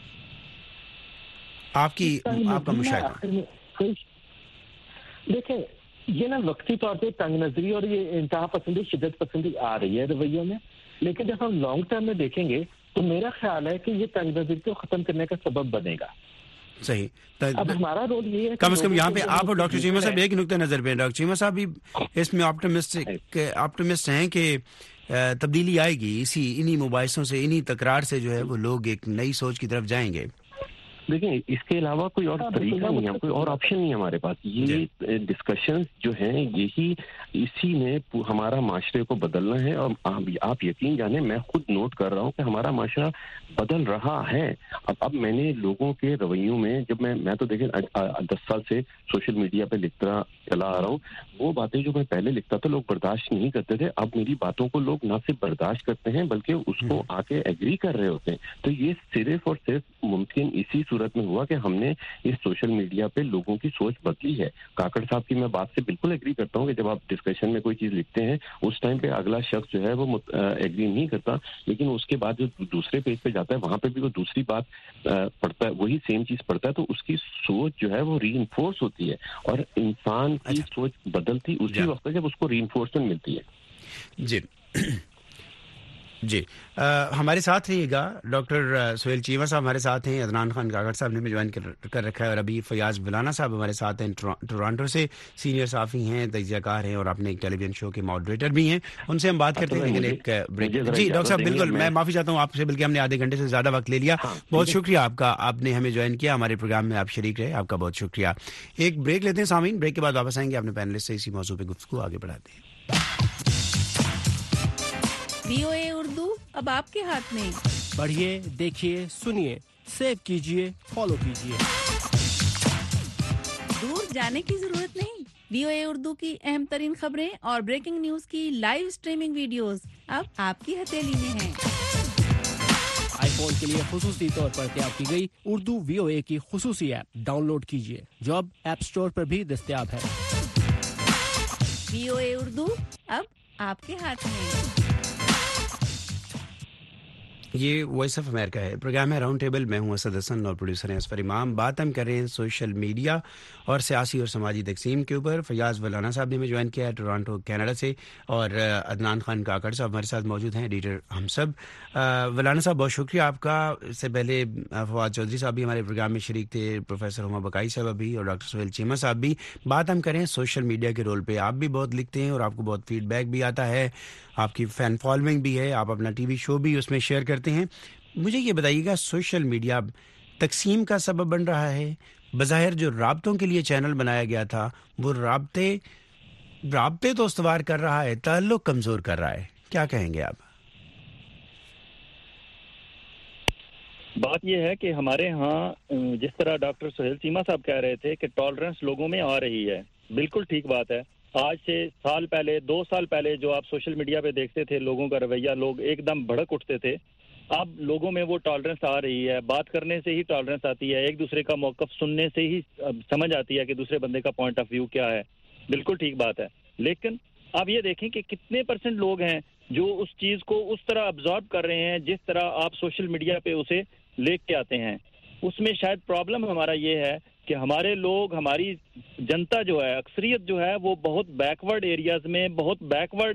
آپ کی آپ کا مشاہدہ؟ دیکھیں, یہ نا وقتی طور پہ تنگ نظری اور یہ انتہا پسندی, شدت پسندی آ رہی ہے رویوں میں, لیکن جب ہم لانگ ٹرم میں دیکھیں گے تو میرا خیال ہے کہ یہ تنگ نظری کو ختم کرنے کا سبب بنے گا. صحیح, اب ہمارا رول یہ ہے کم از کم یہاں پہ آپ اور ڈاکٹر چیمہ صاحب ایک نقطہ نظر پہ, ڈاکٹر چیمہ صاحب بھی اس میں آپٹمسٹک آپٹمسٹ ہیں کہ تبدیلی آئے گی اسی انہی مباحثوں سے, انہی تکرار سے جو ہے وہ لوگ ایک نئی سوچ کی طرف جائیں گے. دیکھیں اس کے علاوہ کوئی اور طریقہ نہیں ہے, کوئی اور آپشن نہیں ہے ہمارے پاس. یہ ڈسکشن جو ہیں یہی اسی نے ہمارا معاشرے کو بدلنا ہے. اور آپ یقین جانیں میں خود نوٹ کر رہا ہوں کہ ہمارا معاشرہ بدل رہا ہے. اب اب میں نے لوگوں کے رویوں میں جب میں میں تو دیکھیں دس سال سے سوشل میڈیا پہ لکھتا چلا آ رہا ہوں, وہ باتیں جو میں پہلے لکھتا تھا لوگ برداشت نہیں کرتے تھے, اب میری باتوں کو لوگ نہ صرف برداشت کرتے ہیں بلکہ اس کو آ کے ایگری کر رہے ہوتے ہیں. تو یہ صرف اور صرف ممکن اسی صورت میں ہوا کہ ہم نے اس سوشل میڈیا پہ لوگوں کی سوچ بدلی ہے. کاکڑ صاحب کی میں بات سے بالکل ایگری کرتا ہوں کہ جب آپ ڈسکشن میں کوئی چیز لکھتے ہیں اس ٹائم پہ اگلا شخص جو ہے وہ ایگری نہیں کرتا, لیکن اس کے بعد جو دوسرے پیج پہ جاتا ہے وہاں پہ بھی وہ دوسری بات پڑھتا ہے, وہی سیم چیز پڑھتا ہے, تو اس کی سوچ جو ہے وہ ری انفورس ہوتی ہے. اور انسان کی سوچ بدلتی اسی وقت ہے جب اس کو ری انفورسمنٹ ملتی ہے. جی جی آ, ہمارے ساتھ رہیے گا ڈاکٹر سہیل چیمہ صاحب ہمارے ساتھ ہیں, عدنان خان کاکڑ صاحب نے بھی جوائن کر رکھا ہے, اور ابھی فیاض ولانا صاحب ہمارے ساتھ ہیں ٹورانٹو سے, سینئر صحافی ہیں, تجزیہ کار ہیں اور اپنے ایک ٹیلی ویژن شو کے ماڈریٹر بھی ہیں. ان سے ہم بات کرتے ہیں لیکن ایک بریک. جی ڈاکٹر صاحب بالکل, میں معافی چاہتا ہوں آپ سے, بلکہ ہم نے آدھے گھنٹے سے زیادہ وقت لے لیا. بہت شکریہ آپ کا, آپ نے ہمیں جوائن کیا, ہمارے پروگرام میں آپ شریک رہے, آپ کا بہت شکریہ. ایک بریک لیتے ہیں سامعین, بریک کے بعد واپس آئیں گے, اپنے پینلسٹ سے اسی موضوع پہ گفتگو آگے بڑھاتے ہیں. وی او اے اردو اب آپ کے ہاتھ میں, پڑھیے, دیکھیے, سنیے, سیو کیجیے, فالو کیجیے. دور جانے کی ضرورت نہیں, وی او اے اردو کی اہم ترین خبریں اور بریکنگ نیوز کی لائیو سٹریمنگ ویڈیوز اب آپ کی ہتھیلی میں ہیں. آئی فون کے لیے خصوصی طور پر تیار کی گئی اردو وی او اے کی خصوصی ایپ ڈاؤن لوڈ کیجیے, جو اب ایپ سٹور پر بھی دستیاب ہے. وی او اے اردو اب آپ کے ہاتھ میں. یہ وائس آف امریکہ ہے, پروگرام ہے راؤنڈ ٹیبل. میں ہوں اسد حسن اور پروڈیوسر ہیں اسفر امام. بات ہم کر رہے ہیں سوشل میڈیا اور سیاسی اور سماجی تقسیم کے اوپر. فیاض ولانا صاحب نے ہمیں جوائن کیا ہے ٹورانٹو کینیڈا سے, اور عدنان خان کاکڑ صاحب ہمارے ساتھ موجود ہیں, ایڈیٹر ہم سب. ولانا صاحب بہت شکریہ آپ کا. اس سے پہلے فواد چودھری صاحب بھی ہمارے پروگرام میں شریک تھے, پروفیسر ہما بقائی صاحب بھی, اور ڈاکٹر سہیل چیمہ صاحب بھی. بات ہم کریں سوشل میڈیا کے رول پہ. آپ بھی بہت لکھتے ہیں اور آپ کو بہت فیڈ بیک بھی آتا ہے, آپ کی فین فالوئنگ بھی ہے, آپ اپنا ٹی وی شو بھی اس میں شیئر کرتے ہیں. مجھے یہ بتائیے گا, سوشل میڈیا تقسیم کا سبب بن رہا ہے؟ بظاہر جو رابطوں کے لیے چینل بنایا گیا تھا وہ رابطے رابطے تو استوار کر رہا ہے, تعلق کمزور کر رہا ہے. کیا کہیں گے آپ؟ بات یہ ہے کہ ہمارے ہاں جس طرح ڈاکٹر سہیل چیمہ صاحب کہہ رہے تھے کہ ٹالرنس لوگوں میں آ رہی ہے, بالکل ٹھیک بات ہے. آج سے سال پہلے, دو سال پہلے جو آپ سوشل میڈیا پہ دیکھتے تھے لوگوں کا رویہ, لوگ ایک دم بھڑک اٹھتے تھے. اب لوگوں میں وہ ٹالرنس آ رہی ہے, بات کرنے سے ہی ٹالرنس آتی ہے, ایک دوسرے کا موقف سننے سے ہی سمجھ آتی ہے کہ دوسرے بندے کا پوائنٹ آف ویو کیا ہے. بالکل ٹھیک بات ہے. لیکن آپ یہ دیکھیں کہ کتنے پرسنٹ لوگ ہیں جو اس چیز کو اس طرح ابزارب کر رہے ہیں جس طرح آپ سوشل میڈیا پہ اسے لے کے آتے ہیں. اس میں شاید پرابلم ہمارا یہ ہے کہ ہمارے لوگ, ہماری جنتا جو ہے, اکثریت جو ہے, وہ بہت بیکورڈ ایریاز میں, بہت بیکورڈ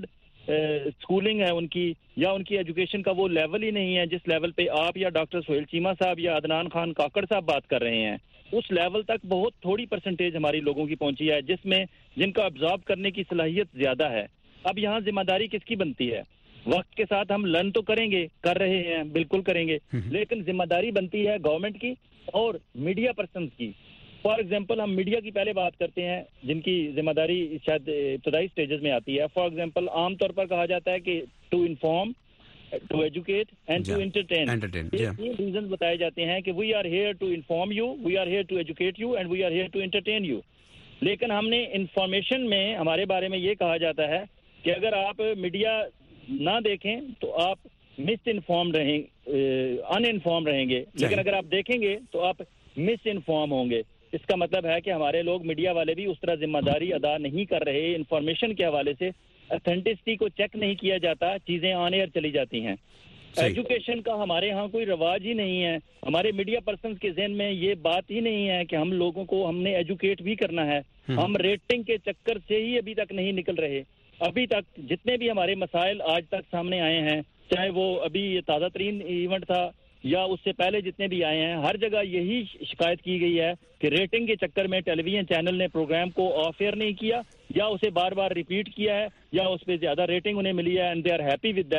اسکولنگ ہے ان کی, یا ان کی ایجوکیشن کا وہ لیول ہی نہیں ہے جس لیول پہ آپ یا ڈاکٹر سہیل چیمہ صاحب یا عدنان خان کاکڑ صاحب بات کر رہے ہیں. اس لیول تک بہت تھوڑی پرسنٹیج ہماری لوگوں کی پہنچی ہے جس میں جن کا ابزارب کرنے کی صلاحیت زیادہ ہے. اب یہاں ذمہ داری کس کی بنتی ہے؟ وقت کے ساتھ ہم لرن تو کریں گے, کر رہے ہیں, بالکل کریں گے, لیکن ذمہ داری بنتی ہے گورنمنٹ کی اور میڈیا پرسنز کی. فار ایگزامپل ہم میڈیا کی پہلے بات کرتے ہیں جن کی ذمہ داری شاید ابتدائی سٹیجز میں آتی ہے. فار ایگزامپل عام طور پر کہا جاتا ہے کہ to inform, to educate and to entertain. یہ ریزنز بتائے جاتے ہیں کہ we are here to inform you, we are here to educate you, and we are here to entertain you. لیکن ہم نے انفارمیشن میں ہمارے بارے میں یہ کہا جاتا ہے کہ اگر آپ میڈیا نہ دیکھیں تو آپ مس انفارم رہیں, ان انفارم رہیں گے, لیکن اگر آپ دیکھیں گے تو آپ مس انفارم ہوں گے. اس کا مطلب ہے کہ ہمارے لوگ, میڈیا والے بھی اس طرح ذمہ داری ادا نہیں کر رہے. انفارمیشن کے حوالے سے اتھینٹسٹی کو چیک نہیں کیا جاتا, چیزیں آن ایئر چلی جاتی ہیں. ایجوکیشن کا ہمارے ہاں کوئی رواج ہی نہیں ہے. ہمارے میڈیا پرسنز کے ذہن میں یہ بات ہی نہیں ہے کہ ہم لوگوں کو ہم نے ایجوکیٹ بھی کرنا ہے. ہم ریٹنگ کے چکر سے ہی ابھی تک نہیں نکل رہے. ابھی تک جتنے بھی ہمارے مسائل آج تک سامنے آئے ہیں, چاہے وہ ابھی یہ تازہ ترین ایونٹ تھا یا اس سے پہلے جتنے بھی آئے ہیں, ہر جگہ یہی شکایت کی گئی ہے کہ ریٹنگ کے چکر میں ٹیلی ویژن چینل نے پروگرام کو آف ایئر نہیں کیا, یا اسے بار بار ریپیٹ کیا ہے, یا اس پہ زیادہ ریٹنگ انہیں ملی ہے, and they are happy with that.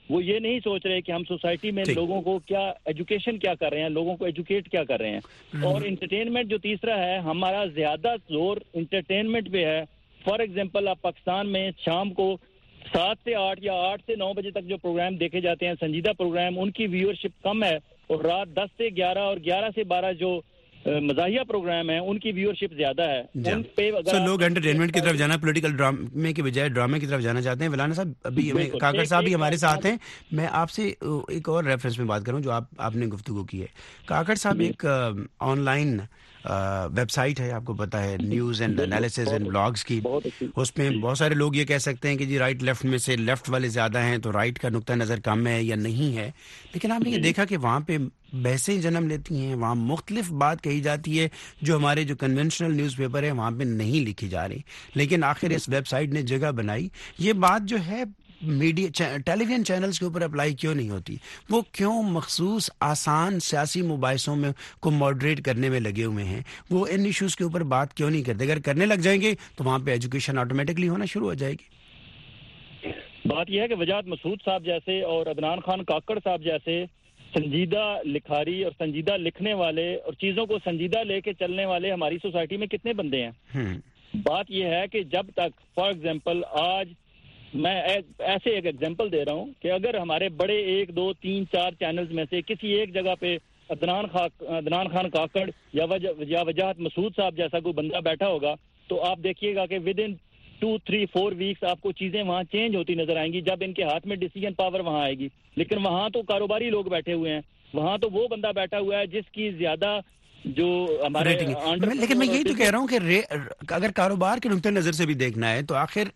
وہ یہ نہیں سوچ رہے کہ ہم سوسائٹی میں لوگوں کو کیا ایجوکیشن کیا کر رہے ہیں, لوگوں کو ایجوکیٹ کیا کر رہے ہیں. اور انٹرٹینمنٹ جو تیسرا ہے, ہمارا زیادہ زور انٹرٹینمنٹ پہ ہے. فار ایگزامپل آپ پاکستان میں شام کو سات سے آٹھ یا آٹھ سے نو بجے تک جو پروگرام دیکھے جاتے ہیں سنجیدہ پروگرام, ان کی ویورشپ کم ہے. اور رات دس سے گیارہ اور گیارہ سے بارہ جو مزاحیہ پروگرام ہیں ان کی ویورشپ زیادہ ہے. ان پہ سو لوگ انٹرٹینمنٹ کی طرف جانا, پولیٹیکل ڈرامے کے بجائے ڈرامے کی طرف جانا چاہتے ہیں. مولانا صاحب ابھی ہمیں کاکڑ صاحب بھی ہمارے ساتھ ہیں. میں آپ سے ایک اور ریفرنس میں بات کروں جو آپ آپ نے گفتگو کی ہے. کاکڑ صاحب ایک آن لائن ویب سائٹ ہے, آپ کو پتا ہے, news and analysis and blogs کی. اس میں بہت سارے لوگ یہ کہہ سکتے ہیں کہ جی رائٹ لیفٹ میں سے لیفٹ والے زیادہ ہیں تو رائٹ کا نقطہ نظر کم ہے یا نہیں ہے. لیکن آپ نے یہ دیکھا کہ وہاں پہ بحثیں جنم لیتی ہیں, وہاں مختلف بات کہی جاتی ہے جو ہمارے جو کنونشنل نیوز پیپر ہے وہاں پہ نہیں لکھی جا رہی. لیکن آخر اس ویب سائٹ نے جگہ بنائی. یہ بات جو ہے میڈیا ٹیلی ویژن چینلز کے اوپر اپلائی کیوں نہیں ہوتی؟ وہ کیوں مخصوص آسان سیاسی مباحثوں میں کو ماڈریٹ کرنے میں لگے ہوئے ہیں؟ وہ ان ایشوز کے اوپر بات کیوں نہیں کرتے؟ اگر کرنے لگ جائیں گے تو وہاں پہ ایجوکیشن آٹومیٹکلی ہونا شروع ہو جائے گی. بات یہ ہے کہ وجاہت مسعود صاحب جیسے اور عدنان خان کاکڑ صاحب جیسے سنجیدہ لکھاری اور سنجیدہ لکھنے والے اور چیزوں کو سنجیدہ لے کے چلنے والے ہماری سوسائٹی میں کتنے بندے ہیں؟ بات یہ ہے کہ جب تک فار ایگزامپل آج میں ایسے ایک ایگزامپل دے رہا ہوں کہ اگر ہمارے بڑے ایک دو تین چار چینلز میں سے کسی ایک جگہ پہ عدنان خان عدنان خان کاکڑ یا یا وجاہت مسعود صاحب جیسا کوئی بندہ بیٹھا ہوگا تو آپ دیکھیے گا کہ within two three four weeks آپ کو چیزیں وہاں چینج ہوتی نظر آئیں گی جب ان کے ہاتھ میں ڈیسیجن پاور وہاں آئے گی. لیکن وہاں تو کاروباری لوگ بیٹھے ہوئے ہیں, وہاں تو وہ بندہ بیٹھا ہوا ہے جس کی زیادہ جو ہمارے. لیکن میں یہی تو کہہ رہا ہوں کہ اگر کاروبار کے نقطۂ نظر سے بھی دیکھنا ہے تو آخر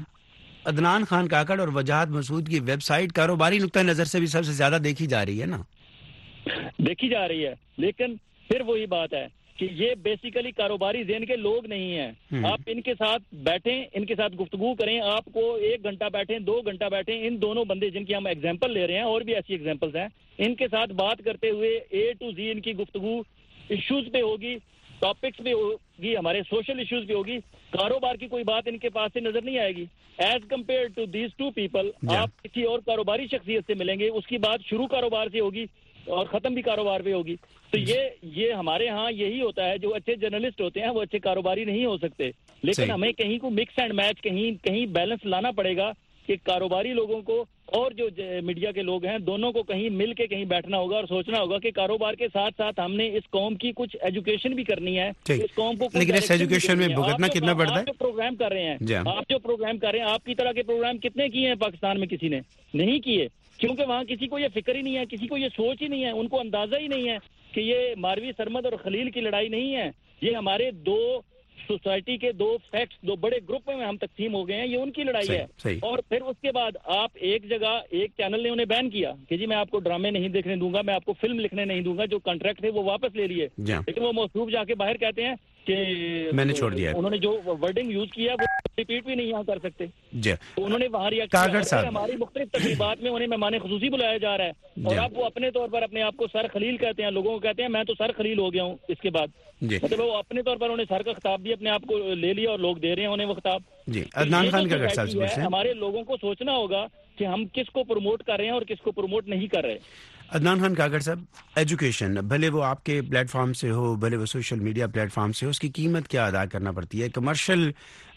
عدنان خان کاکڑ اور وجاہت مسعود کی ویب سائٹ کاروباری نقطۂ نظر سے بھی سب سے زیادہ دیکھی جا رہی ہے نا, دیکھی جا رہی ہے. لیکن پھر وہی بات ہے کہ یہ بیسیکلی کاروباری ذہن کے لوگ نہیں ہیں. آپ ان کے ساتھ بیٹھیں, ان کے ساتھ گفتگو کریں, آپ کو ایک گھنٹہ بیٹھیں, دو گھنٹہ بیٹھیں, ان دونوں بندے جن کی ہم ایگزامپل لے رہے ہیں اور بھی ایسی ایگزامپلز ہیں, ان کے ساتھ بات کرتے ہوئے اے ٹو زی ان کی گفتگو ایشوز پہ ہوگی, ٹاپکس پہ ہوگی, ہمارے سوشل ایشوز پہ ہوگی. کاروبار کی کوئی بات ان کے پاس سے نظر نہیں آئے گی. As compare to these two people آپ کسی اور کاروباری شخصیت سے ملیں گے, اس کی بات شروع کاروبار سے ہوگی اور ختم بھی کاروبار پہ ہوگی. تو یہ یہ ہمارے ہاں یہی ہوتا ہے, جو اچھے جرنلسٹ ہوتے ہیں وہ اچھے کاروباری نہیں ہو سکتے. لیکن ہمیں کہیں کو مکس اینڈ میچ کہیں کہیں بیلنس لانا پڑے گا کہ کاروباری لوگوں کو اور جو میڈیا کے لوگ ہیں دونوں کو کہیں مل کے کہیں بیٹھنا ہوگا اور سوچنا ہوگا کہ کاروبار کے ساتھ ساتھ ہم نے اس قوم کی کچھ ایجوکیشن بھی کرنی ہے. اس قوم کو لیکن اس ایجوکیشن میں بھگتنا کتنا پڑتا ہے؟ آپ جو پروگرام کر رہے ہیں آپ جو پروگرام کر رہے ہیں آپ کی طرح کے پروگرام کتنے کیے ہیں پاکستان میں؟ کسی نے نہیں کیے, کیونکہ وہاں کسی کو یہ فکر ہی نہیں ہے, کسی کو یہ سوچ ہی نہیں ہے, ان کو اندازہ ہی نہیں ہے کہ یہ ماروی سرمد اور خلیل کی لڑائی نہیں ہے, یہ ہمارے دو سوسائٹی کے دو فیکٹس, دو بڑے گروپ میں ہم تقسیم ہو گئے ہیں, یہ ان کی لڑائی ہے. اور پھر اس کے بعد آپ ایک جگہ ایک چینل نے انہیں بین کیا کہ جی میں آپ کو ڈرامے نہیں دیکھنے دوں گا, میں آپ کو فلم لکھنے نہیں دوں گا, جو کانٹریکٹ تھے وہ واپس لے لیے. لیکن وہ موصوف جا کے باہر کہتے ہیں کہ میں نے چھوڑ دیا, انہوں نے جو ورڈنگ یوز کیا وہ ریپیٹ بھی نہیں یہاں کر سکتے. تو انہوں نے وہاں ریئیکٹ کیا. ہماری مختلف تقریبات میں انہیں مہمان خصوصی بلایا جا رہا ہے اور اب وہ اپنے طور پر اپنے آپ کو سر خلیل کہتے ہیں, لوگوں کو کہتے ہیں میں تو سر خلیل ہو گیا ہوں اس کے بعد. مطلب وہ اپنے طور پر انہیں سر کا خطاب بھی اپنے آپ کو لے لیا اور لوگ دے رہے ہیں انہیں وہ خطاب. جی عدنان خان کا صاحب, ہمارے لوگوں کو سوچنا ہوگا کہ ہم کس کو پروموٹ کر رہے ہیں اور کس کو پروموٹ نہیں کر رہے. عدنان خان کاکڑ صاحب, ایجوکیشن بھلے وہ آپ کے پلیٹ فارم سے ہو, بھلے وہ سوشل میڈیا پلیٹ فارم سے ہو, اس کی قیمت کیا ادا کرنا پڑتی ہے؟ کمرشل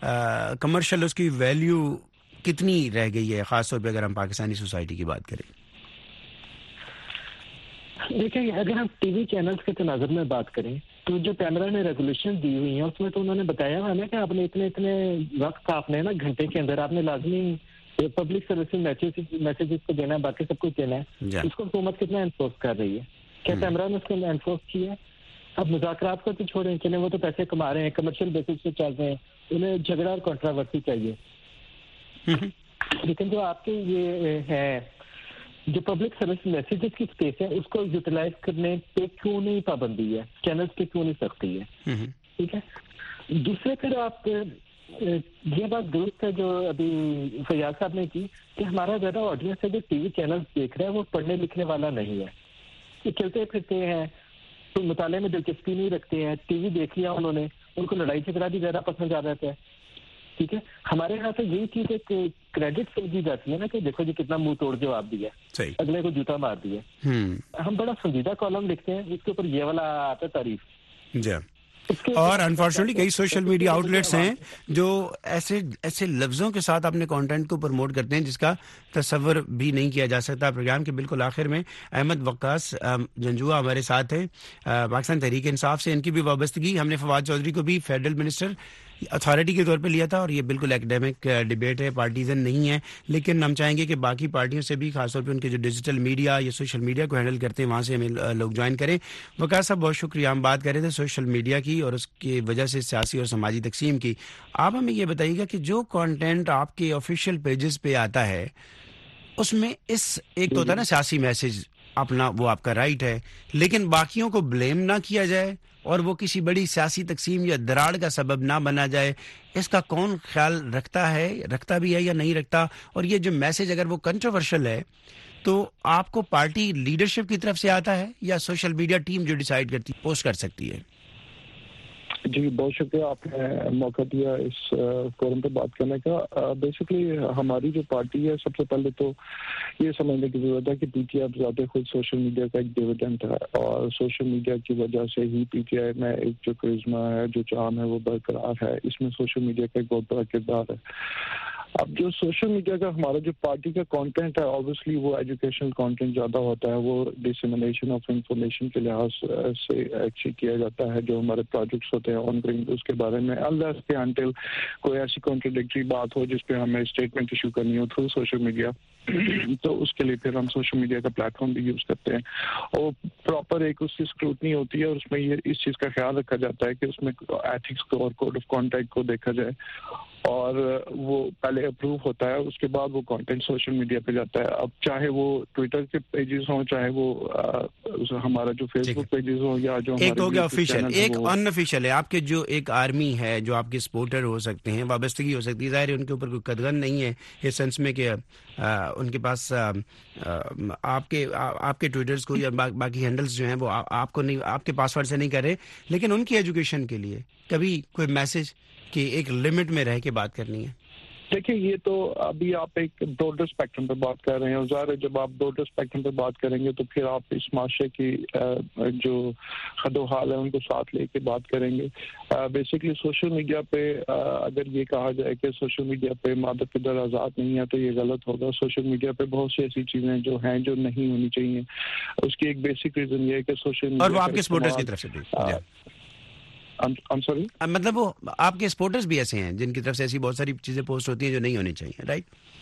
کمرشل اس کی ویلیو کتنی رہ گئی ہے, خاص طور پہ اگر ہم پاکستانی سوسائٹی کی بات کریں؟ دیکھیں اگر ہم ٹی وی چینلز کے تناظر میں بات کریں تو جو کیمرا نے ریگولیشن دی ہوئی ہیں اس میں تو انہوں نے بتایا ہوا نا کہ آپ نے اتنے اتنے وقت آپ نے نا گھنٹے کے اندر آپ نے لازمی پبلک سروسز میسیجز کو دینا ہے, باقی سب کچھ دینا ہے. اس کو حکومت کتنا انفورس کر رہی ہے؟ کیا کیمرا نے اس کو انفورس کیا ہے؟ اب مذاکرات کو تو چھوڑیں, چلیں وہ تو پیسے کما رہے ہیں, کمرشل بیسس پہ چل رہے ہیں, انہیں جھگڑا اور کنٹراورسی چاہیے. لیکن جو آپ کے یہ ہے جو پبلک سروس میسیجز کی اسپیس ہے اس کو یوٹیلائز کرنے پہ کیوں نہیں پابندی ہے, چینلز پہ کیوں نہیں سختی ہے؟ ٹھیک ہے. دوسرے پھر آپ یہ بات درست ہے جو ابھی فیاض صاحب نے کی کہ ہمارا زیادہ آڈینس ہے جو ٹی وی چینل دیکھ رہا ہے وہ پڑھنے لکھنے والا نہیں ہے, یہ چلتے پھرتے ہیں تو مطالعے میں دلچسپی نہیں رکھتے ہیں, ٹی وی دیکھ لیا انہوں نے, ان کو لڑائی جھگڑا بھی زیادہ پسند آ جاتا ہے. ٹھیک ہے, ہمارے یہاں تو یہی چیز ایک کریڈٹ فل دی جاتی ہے نا کہ دیکھو جی کتنا منہ توڑ جواب دیا, اگلے کو جوتا مار دیا. ہم بڑا سنجیدہ کالم لکھتے ہیں, اس کے اوپر یہ والا آتا ہے تعریف. جی, اور انفارچونیٹلی کئی سوشل میڈیا آؤٹ لیٹس ہیں جو ایسے ایسے لفظوں کے ساتھ اپنے کانٹینٹ کو پروموٹ کرتے ہیں جس کا تصور بھی نہیں کیا جا سکتا. پروگرام کے بالکل آخر میں احمد وقاص جنجوعہ ہمارے ساتھ ہیں پاکستان تحریک انصاف سے. ان کی بھی وابستگی, ہم نے فواد چودھری کو بھی فیڈرل منسٹر اتھارٹی کے طور پہ لیا تھا, اور یہ بالکل ایکڈیمک ڈیبیٹ ہے, پارٹیزن نہیں ہے, لیکن ہم چاہیں گے کہ باقی پارٹیوں سے بھی, خاص طور پہ ان کے جو ڈیجیٹل میڈیا یا سوشل میڈیا کو ہینڈل کرتے ہیں وہاں سے ہمیں لوگ جوائن کریں. وقاص صاحب بہت شکریہ. ہم بات کر رہے تھے سوشل میڈیا کی اور اس کی وجہ سے سیاسی اور سماجی تقسیم کی. آپ ہمیں یہ بتائیے گا کہ جو کانٹینٹ آپ کے آفیشیل پیجز پہ آتا ہے اس میں اس ایک تو ہوتا ہے نا سیاسی میسج اپنا, وہ آپ کا رائٹ ہے, لیکن باقیوں کو بلیم نہ کیا جائے اور وہ کسی بڑی سیاسی تقسیم یا دراڑ کا سبب نہ بنا جائے, اس کا کون خیال رکھتا ہے, رکھتا بھی ہے یا نہیں رکھتا؟ اور یہ جو میسج اگر وہ کنٹروورشل ہے تو آپ کو پارٹی لیڈرشپ کی طرف سے آتا ہے یا سوشل میڈیا ٹیم جو ڈیسائیڈ کرتی پوسٹ کر سکتی ہے؟ جی بہت شکریہ, آپ نے موقع دیا اس فورم پہ بات کرنے کا. بیسکلی ہماری جو پارٹی ہے, سب سے پہلے تو یہ سمجھنے کی ضرورت ہے کہ پی ٹی آئی ذات خود سوشل میڈیا کا ایک ڈیویڈنٹ ہے, اور سوشل میڈیا کی وجہ سے ہی پی ٹی آئی میں ایک جو کرزما ہے, جو چام ہے, وہ برقرار ہے. اس میں سوشل میڈیا کا ایک بہت بڑا کردار ہے. اب جو سوشل میڈیا کا ہمارا جو پارٹی کا کانٹینٹ ہے, آبویسلی وہ ایجوکیشنل کانٹینٹ زیادہ ہوتا ہے, وہ ڈسیمنیشن آف انفارمیشن کے لحاظ سے ایکچولی کیا جاتا ہے. جو ہمارے پروجیکٹس ہوتے ہیں آن گرینگ, اس کے بارے میں اللہ کے انٹل کوئی ایسی کانٹرڈکٹری بات ہو جس پہ ہمیں اسٹیٹمنٹ ایشو کرنی ہو تھرو سوشل میڈیا, تو اس کے لیے پھر ہم سوشل میڈیا کا پلیٹ فارم بھی یوز کرتے ہیں. اور پراپر ایک اس کی اسکروٹنی ہوتی ہے, اور اس میں یہ اس چیز کا خیال رکھا جاتا ہے کہ اس میں ایتھکس کو اور کوڈ آف کانڈکٹ کو دیکھا جائے, اور وہ پہلے اپروو ہوتا ہے, اس کے بعد وہ کانٹینٹ سوشل میڈیا پہ جاتا ہے. اب چاہے وہ ٹویٹر کے پیجز ہوں, چاہے وہ ہمارا جو فیس بک پیجز ہوں, یا جو ایک ہو گیا آفیشیل, ایک ان آفیشیل ہے. آپ کے جو ایک آرمی ہے, جو آپ کے سپورٹر ہو سکتے ہیں, وابستگی ہو سکتی ہے, ظاہر ہے ان کے اوپر کوئی قدغن نہیں ہے اس سینس میں کہ ان کے پاس آپ کے آپ کے ٹویٹرز کو یا باقی ہینڈلز جو ہیں وہ آپ کو نہیں, آپ کے پاسورڈ سے نہیں کر رہے, لیکن ان کی ایجوکیشن کے لیے کبھی کوئی میسج کہ ایک لمٹ میں رہ کے بات کرنی ہے. دیکھیں, یہ تو ابھی آپ ایک براڈر اسپیکٹرم پہ بات کر رہے ہیں, اور ظاہر ہے جب آپ براڈر اسپیکٹرم پہ بات کریں گے تو پھر آپ اس معاشرے کی جو خد و حال ہے ان کو ساتھ لے کے بات کریں گے. بیسکلی سوشل میڈیا پہ اگر یہ کہا جائے کہ سوشل میڈیا پہ مادہ قدر آزاد نہیں ہے تو یہ غلط ہوگا. سوشل میڈیا پہ بہت سی ایسی چیزیں جو ہیں جو نہیں ہونی چاہیے. اس کی ایک بیسک ریزن یہ ہے کہ سوشل میڈیا, اور وہ آپ کے سپورٹرز کی طرف سے بھی I'm sorry? مطلب وہ آپ کے سپورٹرز بھی ایسے ہیں جن کی طرف سے ایسی بہت ساری چیزیں پوسٹ ہوتی ہیں جو نہیں ہونی چاہیے, رائٹ؟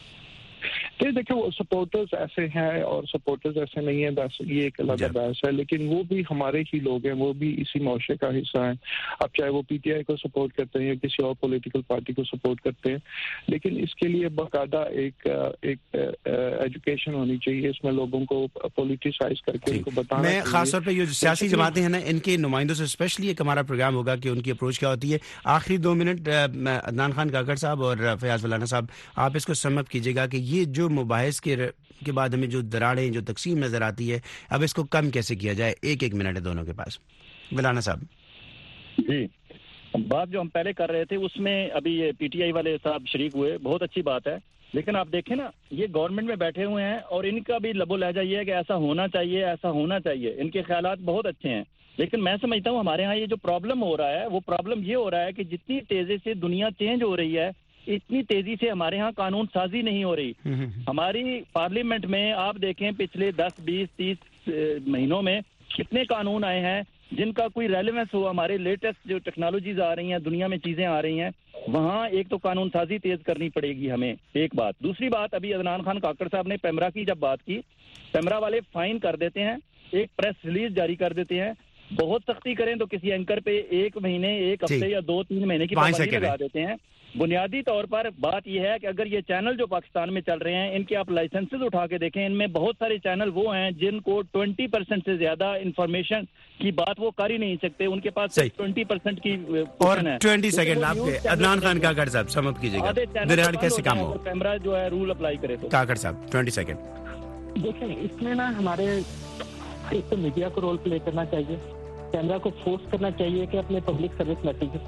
کہ دیکھیں وہ سپورٹرز ایسے ہیں اور سپورٹرز ایسے نہیں ہیں, بس یہ ایک الگ بحث ہے, لیکن وہ بھی ہمارے ہی لوگ ہیں, وہ بھی اسی معاشرے کا حصہ ہیں. اب چاہے وہ پی ٹی آئی کو سپورٹ کرتے ہیں یا کسی اور پولیٹیکل پارٹی کو سپورٹ کرتے ہیں, لیکن اس کے لیے باقاعدہ ایک ایک ایجوکیشن ہونی چاہیے. اس میں لوگوں کو پولیٹیسائز کر کے ان کو بتانا. میں خاص طور پہ یہ سیاسی جماعتیں ہیں نا, ان کے نمائندوں سے اسپیشلی ایک ہمارا پروگرام ہوگا کہ ان کی اپروچ کیا ہوتی ہے. آخری دو منٹ عدنان خان کاکڑ صاحب اور فیاض ولانا صاحب, آپ اس کو سم اپ کیجیے گا کہ یہ جو مباحث کے کے بعد ہمیں جو دراڑیں, جو تقسیم نظر آتی ہے, اب اس کو کم کیسے کیا جائے؟ ایک ایک منٹ ہے دونوں کے پاس. ولانا صاحب جی, بات جو ہم پہلے کر رہے تھے اس میں ابھی یہ پی ٹی آئی والے صاحب شریک ہوئے, بہت اچھی بات ہے, لیکن آپ دیکھیں نا یہ گورنمنٹ میں بیٹھے ہوئے ہیں اور ان کا بھی لب و لہجہ یہ ہے کہ ایسا ہونا چاہیے, ایسا ہونا چاہیے. ان کے خیالات بہت اچھے ہیں, لیکن میں سمجھتا ہوں ہمارے ہاں یہ جو پرابلم ہو رہا ہے وہ پرابلم یہ ہو رہا ہے کہ جتنی تیزی سے دنیا چینج ہو رہی ہے اتنی تیزی سے ہمارے ہاں قانون سازی نہیں ہو رہی. ہماری پارلیمنٹ میں آپ دیکھیں پچھلے دس بیس تیس مہینوں میں کتنے قانون آئے ہیں جن کا کوئی ریلیونس ہو. ہمارے لیٹسٹ جو ٹیکنالوجیز آ رہی ہیں, دنیا میں چیزیں آ رہی ہیں, وہاں ایک تو قانون سازی تیز کرنی پڑے گی ہمیں, ایک بات. دوسری بات, ابھی عدنان خان کاکڑ صاحب نے پیمرا کی جب بات کی, پیمرا والے فائن کر دیتے ہیں, ایک پریس ریلیز جاری کر دیتے ہیں. بہت سختی کریں تو کسی اینکر پہ ایک مہینے, ایک ہفتے یا دو تین مہینے کی پابندی لگا دیتے ہیں. بنیادی طور پر بات یہ ہے کہ اگر یہ چینل جو پاکستان میں چل رہے ہیں ان کے آپ لائسنسز اٹھا کے دیکھیں, ان میں بہت سارے چینل وہ ہیں جن کو ٹوینٹی پرسینٹ سے زیادہ انفارمیشن کی بات وہ کر ہی نہیں سکتے, ان کے پاس ٹوینٹی پرسینٹ کی. اور ٹوینٹی سیکنڈ آپ کے عدنان خان کاکڑ صاحب سم اپ کیجیے گا, دراڑ کیسے کام ہو, کیمرہ جو ہے رول اپلائی کرے تو. کاکڑ صاحب ٹوینٹی سیکنڈ. دیکھیں اس میں نا ہمارے ایک تو میڈیا کو رول پلے کرنا چاہیے, کیمرہ کو فورس کرنا چاہیے کہ اپنے پبلک سروس میسیجز کو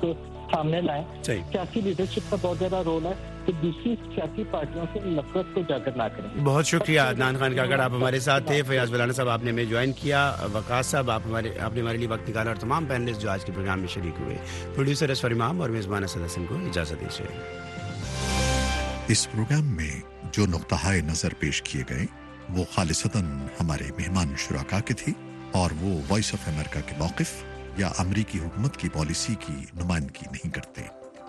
सामने लाएं। सियासी लीडरशिप का बहुत ज्यादा रोल है कि दूसरी सियासी पार्टियों से नफरत को जागर ना करें। बहुत शुक्रिया अदनान खान काकड़, आप हमारे साथ थे। फयाज बलाना साहब आपने हमें ज्वाइन किया, वकास साहब आप हमारे आपने हमारे लिए वक्त निकाला, और तमाम पैनलिस्ट जो आज के प्रोग्राम में शरीक हुए। प्रोड्यूसर असफर इमाम और मेजबान असद हसन को इजाजत दीजिए। इस प्रोग्राम में जो नुक्ता-ए नजर पेश किए गए वो खालिसतन हमारे मेहमान शुराका के थे और वो वॉइस ऑफ अमेरिका के मौक़िफ़ या अमरीकी हुकूमत की पॉलिसी की नुमाइंदगी नहीं करते।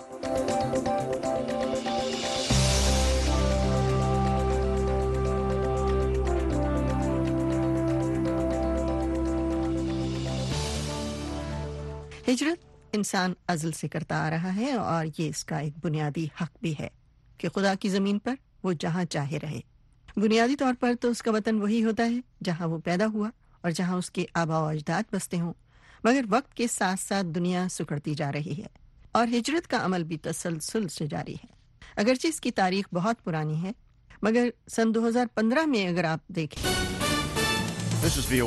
हिजरत इंसान अज़ल से करता आ रहा है और ये इसका एक बुनियादी हक भी है कि खुदा की ज़मीन पर वो जहाँ चाहे रहे। बुनियादी तौर पर तो उसका वतन वही होता है जहाँ वो पैदा हुआ और जहाँ उसके आबा व अजदाद बसते हों, मगर वक्त के साथ साथ दुनिया सुकड़ती जा रही है और हिजरत का अमल भी तसलसल से जारी है। अगरचे इसकी तारीख बहुत पुरानी है, मगर सन दो हज़ार पंद्रह में अगर आप देखें